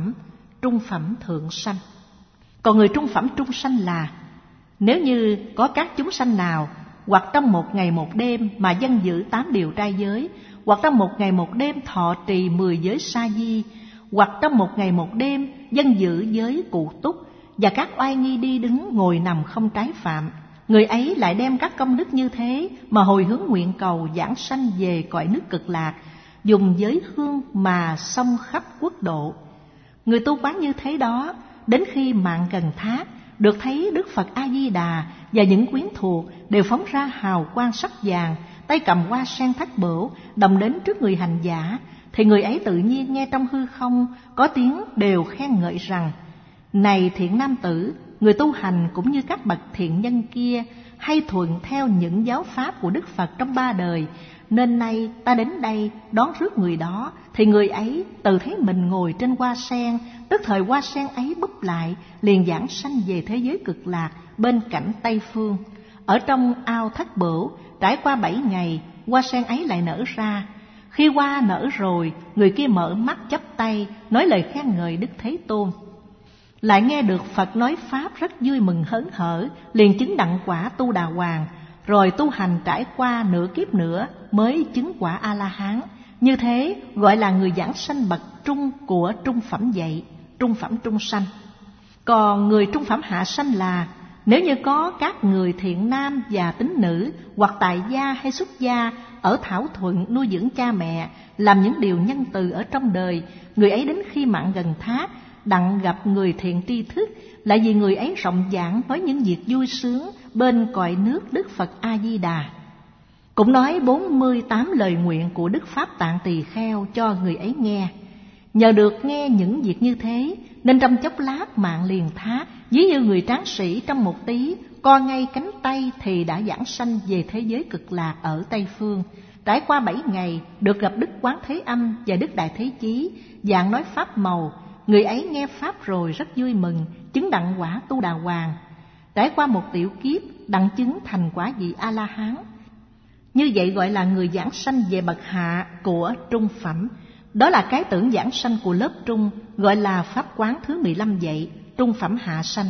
trung phẩm thượng sanh. Còn người trung phẩm trung sanh là, nếu như có các chúng sanh nào hoặc trong 1 ngày 1 đêm mà dân giữ 8 điều trai giới, hoặc trong 1 ngày 1 đêm thọ trì 10 giới sa di, hoặc trong 1 ngày 1 đêm dân giữ giới cụ túc, và các oai nghi đi đứng ngồi nằm không trái phạm, người ấy lại đem các công đức như thế mà hồi hướng nguyện cầu giảng sanh về cõi nước Cực Lạc, dùng giới hương mà xông khắp quốc độ. Người tu quán như thế đó, đến khi mạng gần thác, được thấy Đức Phật A-di-đà và những quyến thuộc đều phóng ra hào quang sắc vàng, tay cầm hoa sen thắt bửu, đồng đến trước người hành giả, thì người ấy tự nhiên nghe trong hư không có tiếng đều khen ngợi rằng: này thiện nam tử, người tu hành cũng như các bậc thiện nhân kia, hay thuận theo những giáo pháp của Đức Phật trong 3 đời, nên nay ta đến đây đón rước người đó. Thì người ấy tự thấy mình ngồi trên hoa sen, tức thời hoa sen ấy búp lại, liền giảng sanh về thế giới cực lạc bên cạnh Tây Phương. Ở trong ao thất bửu, trải qua 7 ngày, hoa sen ấy lại nở ra. Khi hoa nở rồi, người kia mở mắt chắp tay, nói lời khen ngợi Đức Thế Tôn. Lại nghe được Phật nói pháp rất vui mừng hớn hở, liền chứng đặng quả Tu Đà Hoàng, rồi tu hành trải qua nửa kiếp nữa mới chứng quả A-la-hán. Như thế gọi là người giảng sanh bậc trung của trung phẩm vậy, trung phẩm trung sanh. Còn người trung phẩm hạ sanh là: nếu như có các người thiện nam và tín nữ, hoặc tại gia hay xuất gia, ở thảo thuận nuôi dưỡng cha mẹ, làm những điều nhân từ ở trong đời, người ấy đến khi mạng gần thác, đặng gặp người thiện tri thức, lại vì người ấy rộng giảng nói những việc vui sướng bên cõi nước Đức Phật A-di-đà. Cũng nói 48 lời nguyện của Đức Pháp Tạng Tỳ Kheo cho người ấy nghe. Nhờ được nghe những việc như thế, nên trong chốc lát mạng liền thác, ví như người tráng sĩ trong một tí, co ngay cánh tay thì đã giảng sanh về thế giới cực lạc ở Tây Phương. Trải qua 7 ngày, được gặp Đức Quán Thế Âm và Đức Đại Thế Chí, giảng nói pháp màu. Người ấy nghe pháp rồi rất vui mừng, chứng đặng quả Tu Đà Hoàng. Trải qua một tiểu kiếp, đặng chứng thành quả vị A-la-hán. Như vậy gọi là người giảng sanh về bậc hạ của trung phẩm. Đó là cái tưởng giảng sanh của lớp trung, gọi là pháp quán thứ 15 vậy, trung phẩm hạ sanh.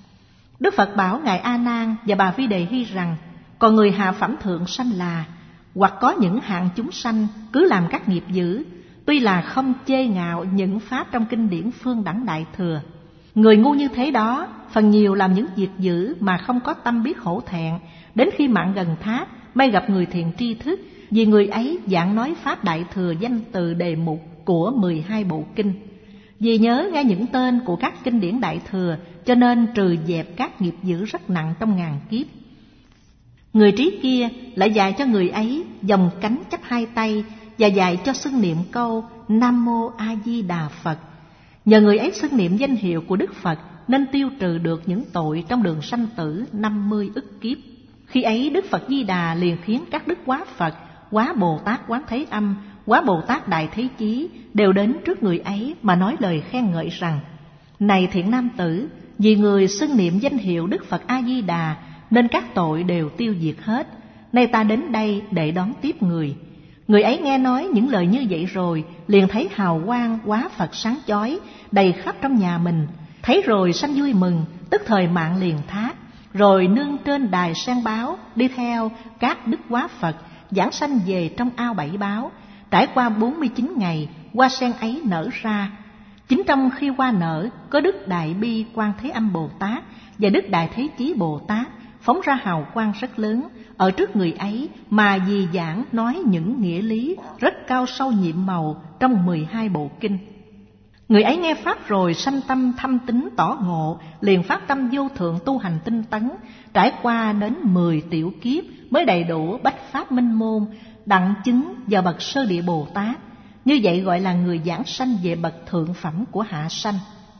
Đức Phật bảo Ngài A Nan và bà Vi Đề Hy rằng: còn người hạ phẩm thượng sanh là: hoặc có những hạng chúng sanh cứ làm các nghiệp dữ, tuy là không chê ngạo những pháp trong kinh điển Phương Đẳng Đại Thừa. Người ngu như thế đó, phần nhiều làm những việc dữ mà không có tâm biết hổ thẹn, đến khi mạng gần thác may gặp người thiện tri thức, vì người ấy giảng nói pháp Đại Thừa danh từ đề mục của 12 bộ kinh. Vì nhớ nghe những tên của các kinh điển Đại Thừa, cho nên trừ dẹp các nghiệp dữ rất nặng trong ngàn kiếp. Người trí kia lại dạy cho người ấy vòng cánh chắp hai tay, và dạy cho xưng niệm câu Nam Mô A Di Đà Phật. Nhờ người ấy xưng niệm danh hiệu của Đức Phật, nên tiêu trừ được những tội trong đường sanh tử 50 ức kiếp. Khi ấy Đức Phật Di Đà liền khiến các đức Quá Phật, Quá Bồ Tát Quán Thế Âm, Quá Bồ Tát Đại Thế Chí đều đến trước người ấy mà nói lời khen ngợi rằng: này thiện nam tử, vì người xưng niệm danh hiệu Đức Phật A Di Đà nên các tội đều tiêu diệt hết. Nay ta đến đây để đón tiếp người. Người ấy nghe nói những lời như vậy rồi, liền thấy hào quang Quá Phật sáng chói đầy khắp trong nhà mình. Thấy rồi sanh vui mừng, tức thời mạng liền thác. Rồi nương trên đài sen báo, đi theo các đức Quá Phật, giảng sanh về trong ao Bảy Báo. Trải qua 49 ngày, hoa sen ấy nở ra. Chính trong khi hoa nở, có Đức Đại Bi Quan Thế Âm Bồ Tát và Đức Đại Thế Chí Bồ Tát phóng ra hào quang rất lớn ở trước người ấy, mà vì giảng nói những nghĩa lý rất cao sâu nhiệm màu trong 12 bộ kinh. Người ấy nghe pháp rồi sanh tâm thâm tín tỏ ngộ, liền phát tâm vô thượng tu hành tinh tấn, trải qua đến 10 tiểu kiếp mới đầy đủ bách pháp minh môn, đặng chứng vào bậc sơ địa Bồ Tát. Như vậy gọi là người giảng sanh về bậc thượng phẩm của hạ sanh.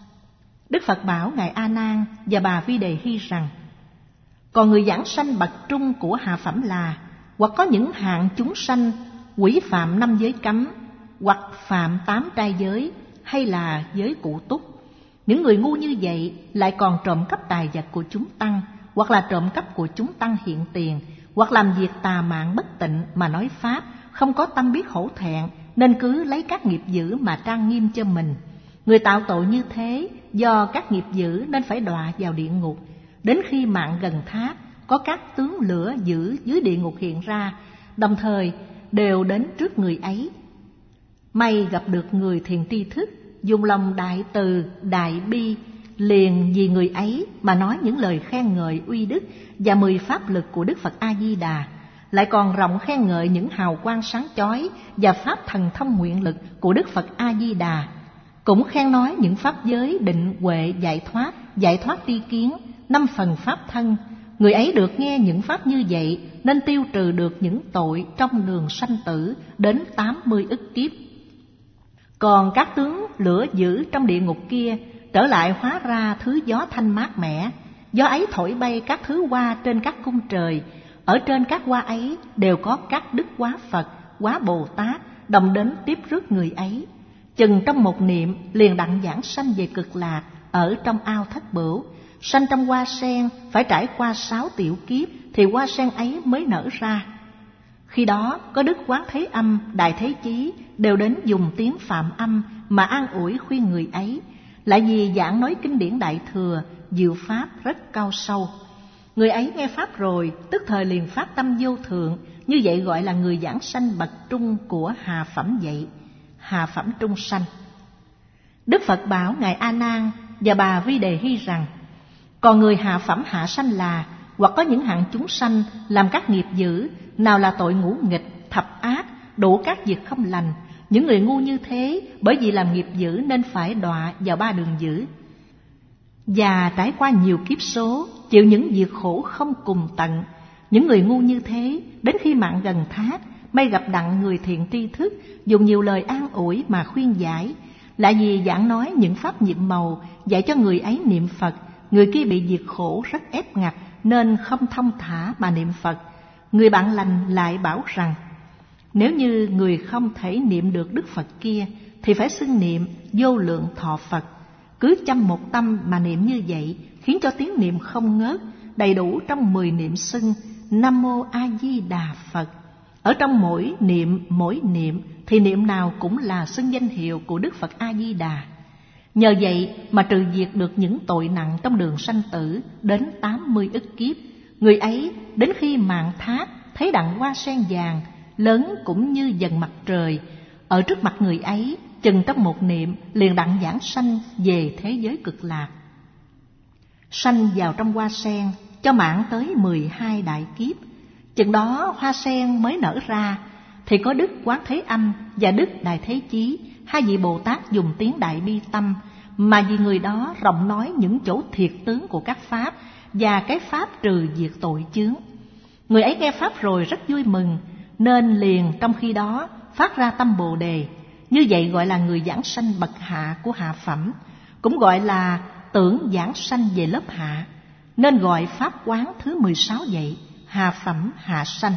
Đức Phật bảo Ngài A Nan và bà Vi Đề Hy rằng: còn người giảng sanh bậc trung của hạ phẩm là: hoặc có những hạng chúng sanh quỷ phạm 5 giới cấm, hoặc phạm 8 trai giới, hay là giới cụ túc. Những người ngu như vậy lại còn trộm cắp tài vật của chúng tăng, hoặc là trộm cắp của chúng tăng hiện tiền, hoặc làm việc tà mạn bất tịnh mà nói pháp, không có tâm biết hổ thẹn, nên cứ lấy các nghiệp dữ mà trang nghiêm cho mình. Người tạo tội như thế, do các nghiệp dữ nên phải đọa vào địa ngục. Đến khi mạng gần thác, có các tướng lửa dữ dưới địa ngục hiện ra, đồng thời đều đến trước người ấy. May gặp được người thiện tri thức, dùng lòng đại từ, đại bi, liền vì người ấy mà nói những lời khen ngợi uy đức và 10 pháp lực của Đức Phật A-di-đà. Lại còn rộng khen ngợi những hào quang sáng chói và pháp thần thông nguyện lực của Đức Phật A-di-đà. Cũng khen nói những pháp giới định huệ giải thoát tri kiến, 5 phần pháp thân. Người ấy được nghe những pháp như vậy nên tiêu trừ được những tội trong đường sanh tử đến 80 ức kiếp. Còn các tướng lửa dữ trong địa ngục kia trở lại hóa ra thứ gió thanh mát mẻ. Gió ấy thổi bay các thứ hoa trên các cung trời. Ở trên các hoa ấy đều có các đức Quá Phật, Quá Bồ Tát đồng đến tiếp rước người ấy. Chừng trong một niệm liền đặng giảng sanh về Cực Lạc ở trong ao Thất Bửu. Sanh trong hoa sen phải trải qua 6 tiểu kiếp thì hoa sen ấy mới nở ra. Khi đó có Đức Quán Thế Âm, Đại Thế Chí đều đến dùng tiếng Phạm Âm mà an ủi khuyên người ấy. Lại vì giảng nói kinh điển Đại Thừa, diệu pháp rất cao sâu. Người ấy nghe pháp rồi tức thời liền phát tâm vô thượng, như vậy gọi là người giảng sanh bậc trung của hạ phẩm vậy, hạ phẩm trung sanh. Đức Phật bảo ngài A Nan và bà Vi Đề Hy rằng: còn người hạ phẩm hạ sanh là hoặc có những hạng chúng sanh làm các nghiệp dữ, nào là tội ngũ nghịch, thập ác, đủ các việc không lành. Những người ngu như thế bởi vì làm nghiệp dữ nên phải đọa vào 3 đường dữ, và trải qua nhiều kiếp số, chịu những việc khổ không cùng tận. Những người ngu như thế đến khi mạng gần thác, may gặp đặng người thiện tri thức, dùng nhiều lời an ủi mà khuyên giải. Lại vì giảng nói những pháp nhiệm màu, dạy cho người ấy niệm Phật. Người kia bị việc khổ rất ép ngặt nên không thông thả mà niệm Phật. Người bạn lành lại bảo rằng: nếu như người không thể niệm được Đức Phật kia thì phải xưng niệm vô lượng thọ Phật. Cứ chăm một tâm mà niệm như vậy, khiến cho tiếng niệm không ngớt, đầy đủ trong 10 niệm xưng Nam Mô A Di Đà Phật. Ở trong mỗi niệm thì niệm nào cũng là xưng danh hiệu của Đức Phật A Di Đà. Nhờ vậy mà trừ diệt được những tội nặng trong đường sanh tử đến 80 ức kiếp. Người ấy đến khi mạng thác thấy đặng hoa sen vàng lớn cũng như dần mặt trời, ở trước mặt người ấy chừng trong một niệm liền đặng giảng sanh về thế giới Cực Lạc. Sanh vào trong hoa sen cho mạng tới 12 đại kiếp. Chừng đó hoa sen mới nở ra thì có Đức Quán Thế Âm và Đức Đại Thế Chí, 2 vị Bồ Tát dùng tiếng Đại Bi Tâm, mà vì người đó rộng nói những chỗ thiệt tướng của các pháp và cái pháp trừ diệt tội chướng. Người ấy nghe pháp rồi rất vui mừng, nên liền trong khi đó phát ra tâm Bồ Đề. Như vậy gọi là người giảng sanh bậc hạ của hạ phẩm, cũng gọi là tưởng giảng sanh về lớp hạ, nên gọi pháp quán thứ 16 vậy, hạ phẩm hạ sanh.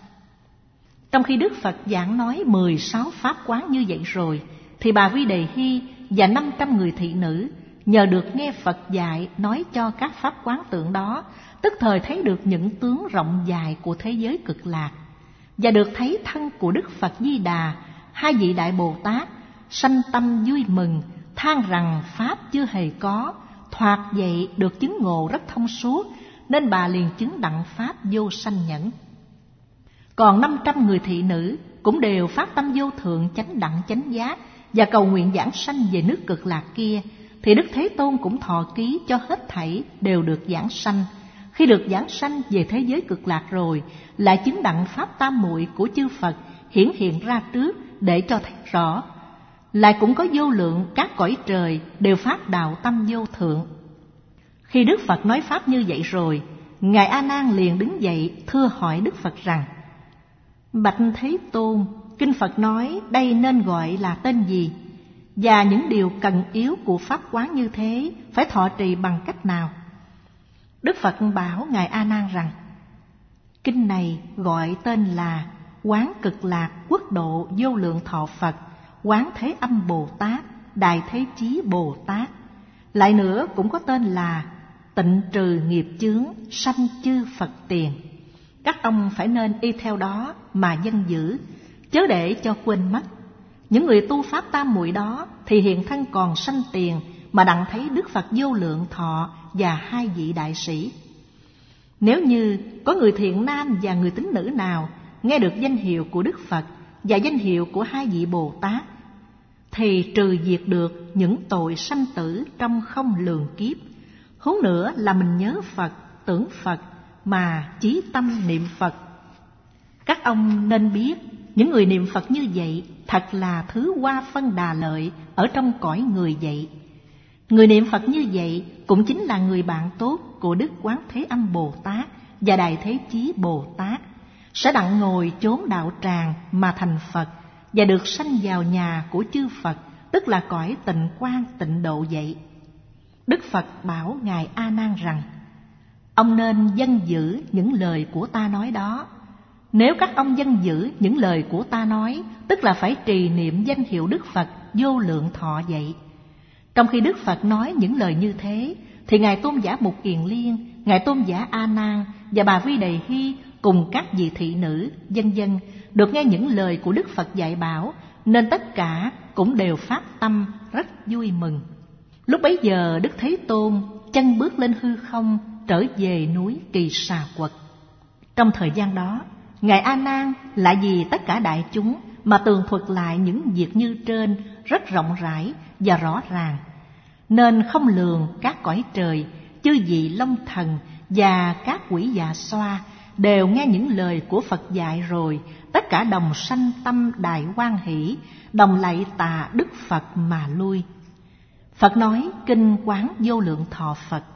Trong khi Đức Phật giảng nói 16 pháp quán như vậy rồi, thì bà Vi Đề Hy và 500 người thị nữ nhờ được nghe Phật dạy nói cho các pháp quán tượng đó, tức thời thấy được những tướng rộng dài của thế giới Cực Lạc, và được thấy thân của Đức Phật Di Đà, 2 vị Đại Bồ Tát, sanh tâm vui mừng, than rằng pháp chưa hề có, thoạt vậy được chứng ngộ rất thông suốt, nên bà liền chứng đặng pháp vô sanh nhẫn. Còn 500 người thị nữ cũng đều phát tâm vô thượng chánh đẳng chánh giác và cầu nguyện giảng sanh về nước Cực Lạc kia, thì Đức Thế Tôn cũng thọ ký cho hết thảy đều được giảng sanh. Khi được giảng sanh về thế giới Cực Lạc rồi, lại chứng đặng pháp tam muội của chư Phật hiển hiện ra trước để cho thấy rõ. Lại cũng có vô lượng các cõi trời đều phát đạo tâm vô thượng. Khi Đức Phật nói pháp như vậy rồi, ngài A Nan liền đứng dậy thưa hỏi Đức Phật rằng: bạch Thế Tôn, kinh Phật nói đây nên gọi là tên gì, và những điều cần yếu của pháp quán như thế phải thọ trì bằng cách nào? Đức Phật bảo ngài A Nan rằng: kinh này gọi tên là Quán Cực Lạc Quốc Độ Vô Lượng Thọ Phật, Quán Thế Âm Bồ Tát, Đại Thế Chí Bồ Tát. Lại nữa cũng có tên là Tịnh Trừ Nghiệp Chướng Sanh Chư Phật Tiền. Các ông phải nên y theo đó mà dân giữ, chớ để cho quên mất. Những người tu pháp tam muội đó thì hiện thân còn sanh tiền mà đặng thấy Đức Phật Vô Lượng Thọ và 2 vị đại sĩ. Nếu như có người thiện nam và người tín nữ nào nghe được danh hiệu của Đức Phật và danh hiệu của 2 vị Bồ Tát, thì trừ diệt được những tội sanh tử trong không lường kiếp. Huống nữa là mình nhớ Phật, tưởng Phật mà chí tâm niệm Phật. Các ông nên biết, những người niệm Phật như vậy thật là thứ hoa phân đà lợi ở trong cõi người vậy. Người niệm Phật như vậy cũng chính là người bạn tốt của Đức Quán Thế Âm Bồ Tát và Đại Thế Chí Bồ Tát sẽ đặng ngồi chốn đạo tràng mà thành Phật và được sanh vào nhà của chư Phật, tức là cõi tịnh quang tịnh độ vậy. Đức Phật bảo Ngài A Nan rằng: ông nên dân giữ những lời của ta nói đó. Nếu các ông dân giữ những lời của ta nói, tức là phải trì niệm danh hiệu Đức Phật vô lượng thọ vậy. Trong khi Đức Phật nói những lời như thế, thì Ngài Tôn giả Mục Kiền Liên, Ngài Tôn giả A Nan và bà Vi Đề Hy cùng các vị thị nữ, vân vân được nghe những lời của Đức Phật dạy bảo, nên tất cả cũng đều phát tâm rất vui mừng. Lúc bấy giờ Đức Thế Tôn chân bước lên hư không, trở về núi Kỳ Xà Quật. Trong thời gian đó, Ngài A Nan lại vì tất cả đại chúng mà tường thuật lại những việc như trên rất rộng rãi và rõ ràng, nên không lường các cõi trời, chư vị Long Thần và các quỷ dạ xoa đều nghe những lời của Phật dạy rồi, tất cả đồng sanh tâm đại hoan hỷ, đồng lạy tạ Đức Phật mà lui. Phật nói kinh Quán Vô Lượng Thọ Phật: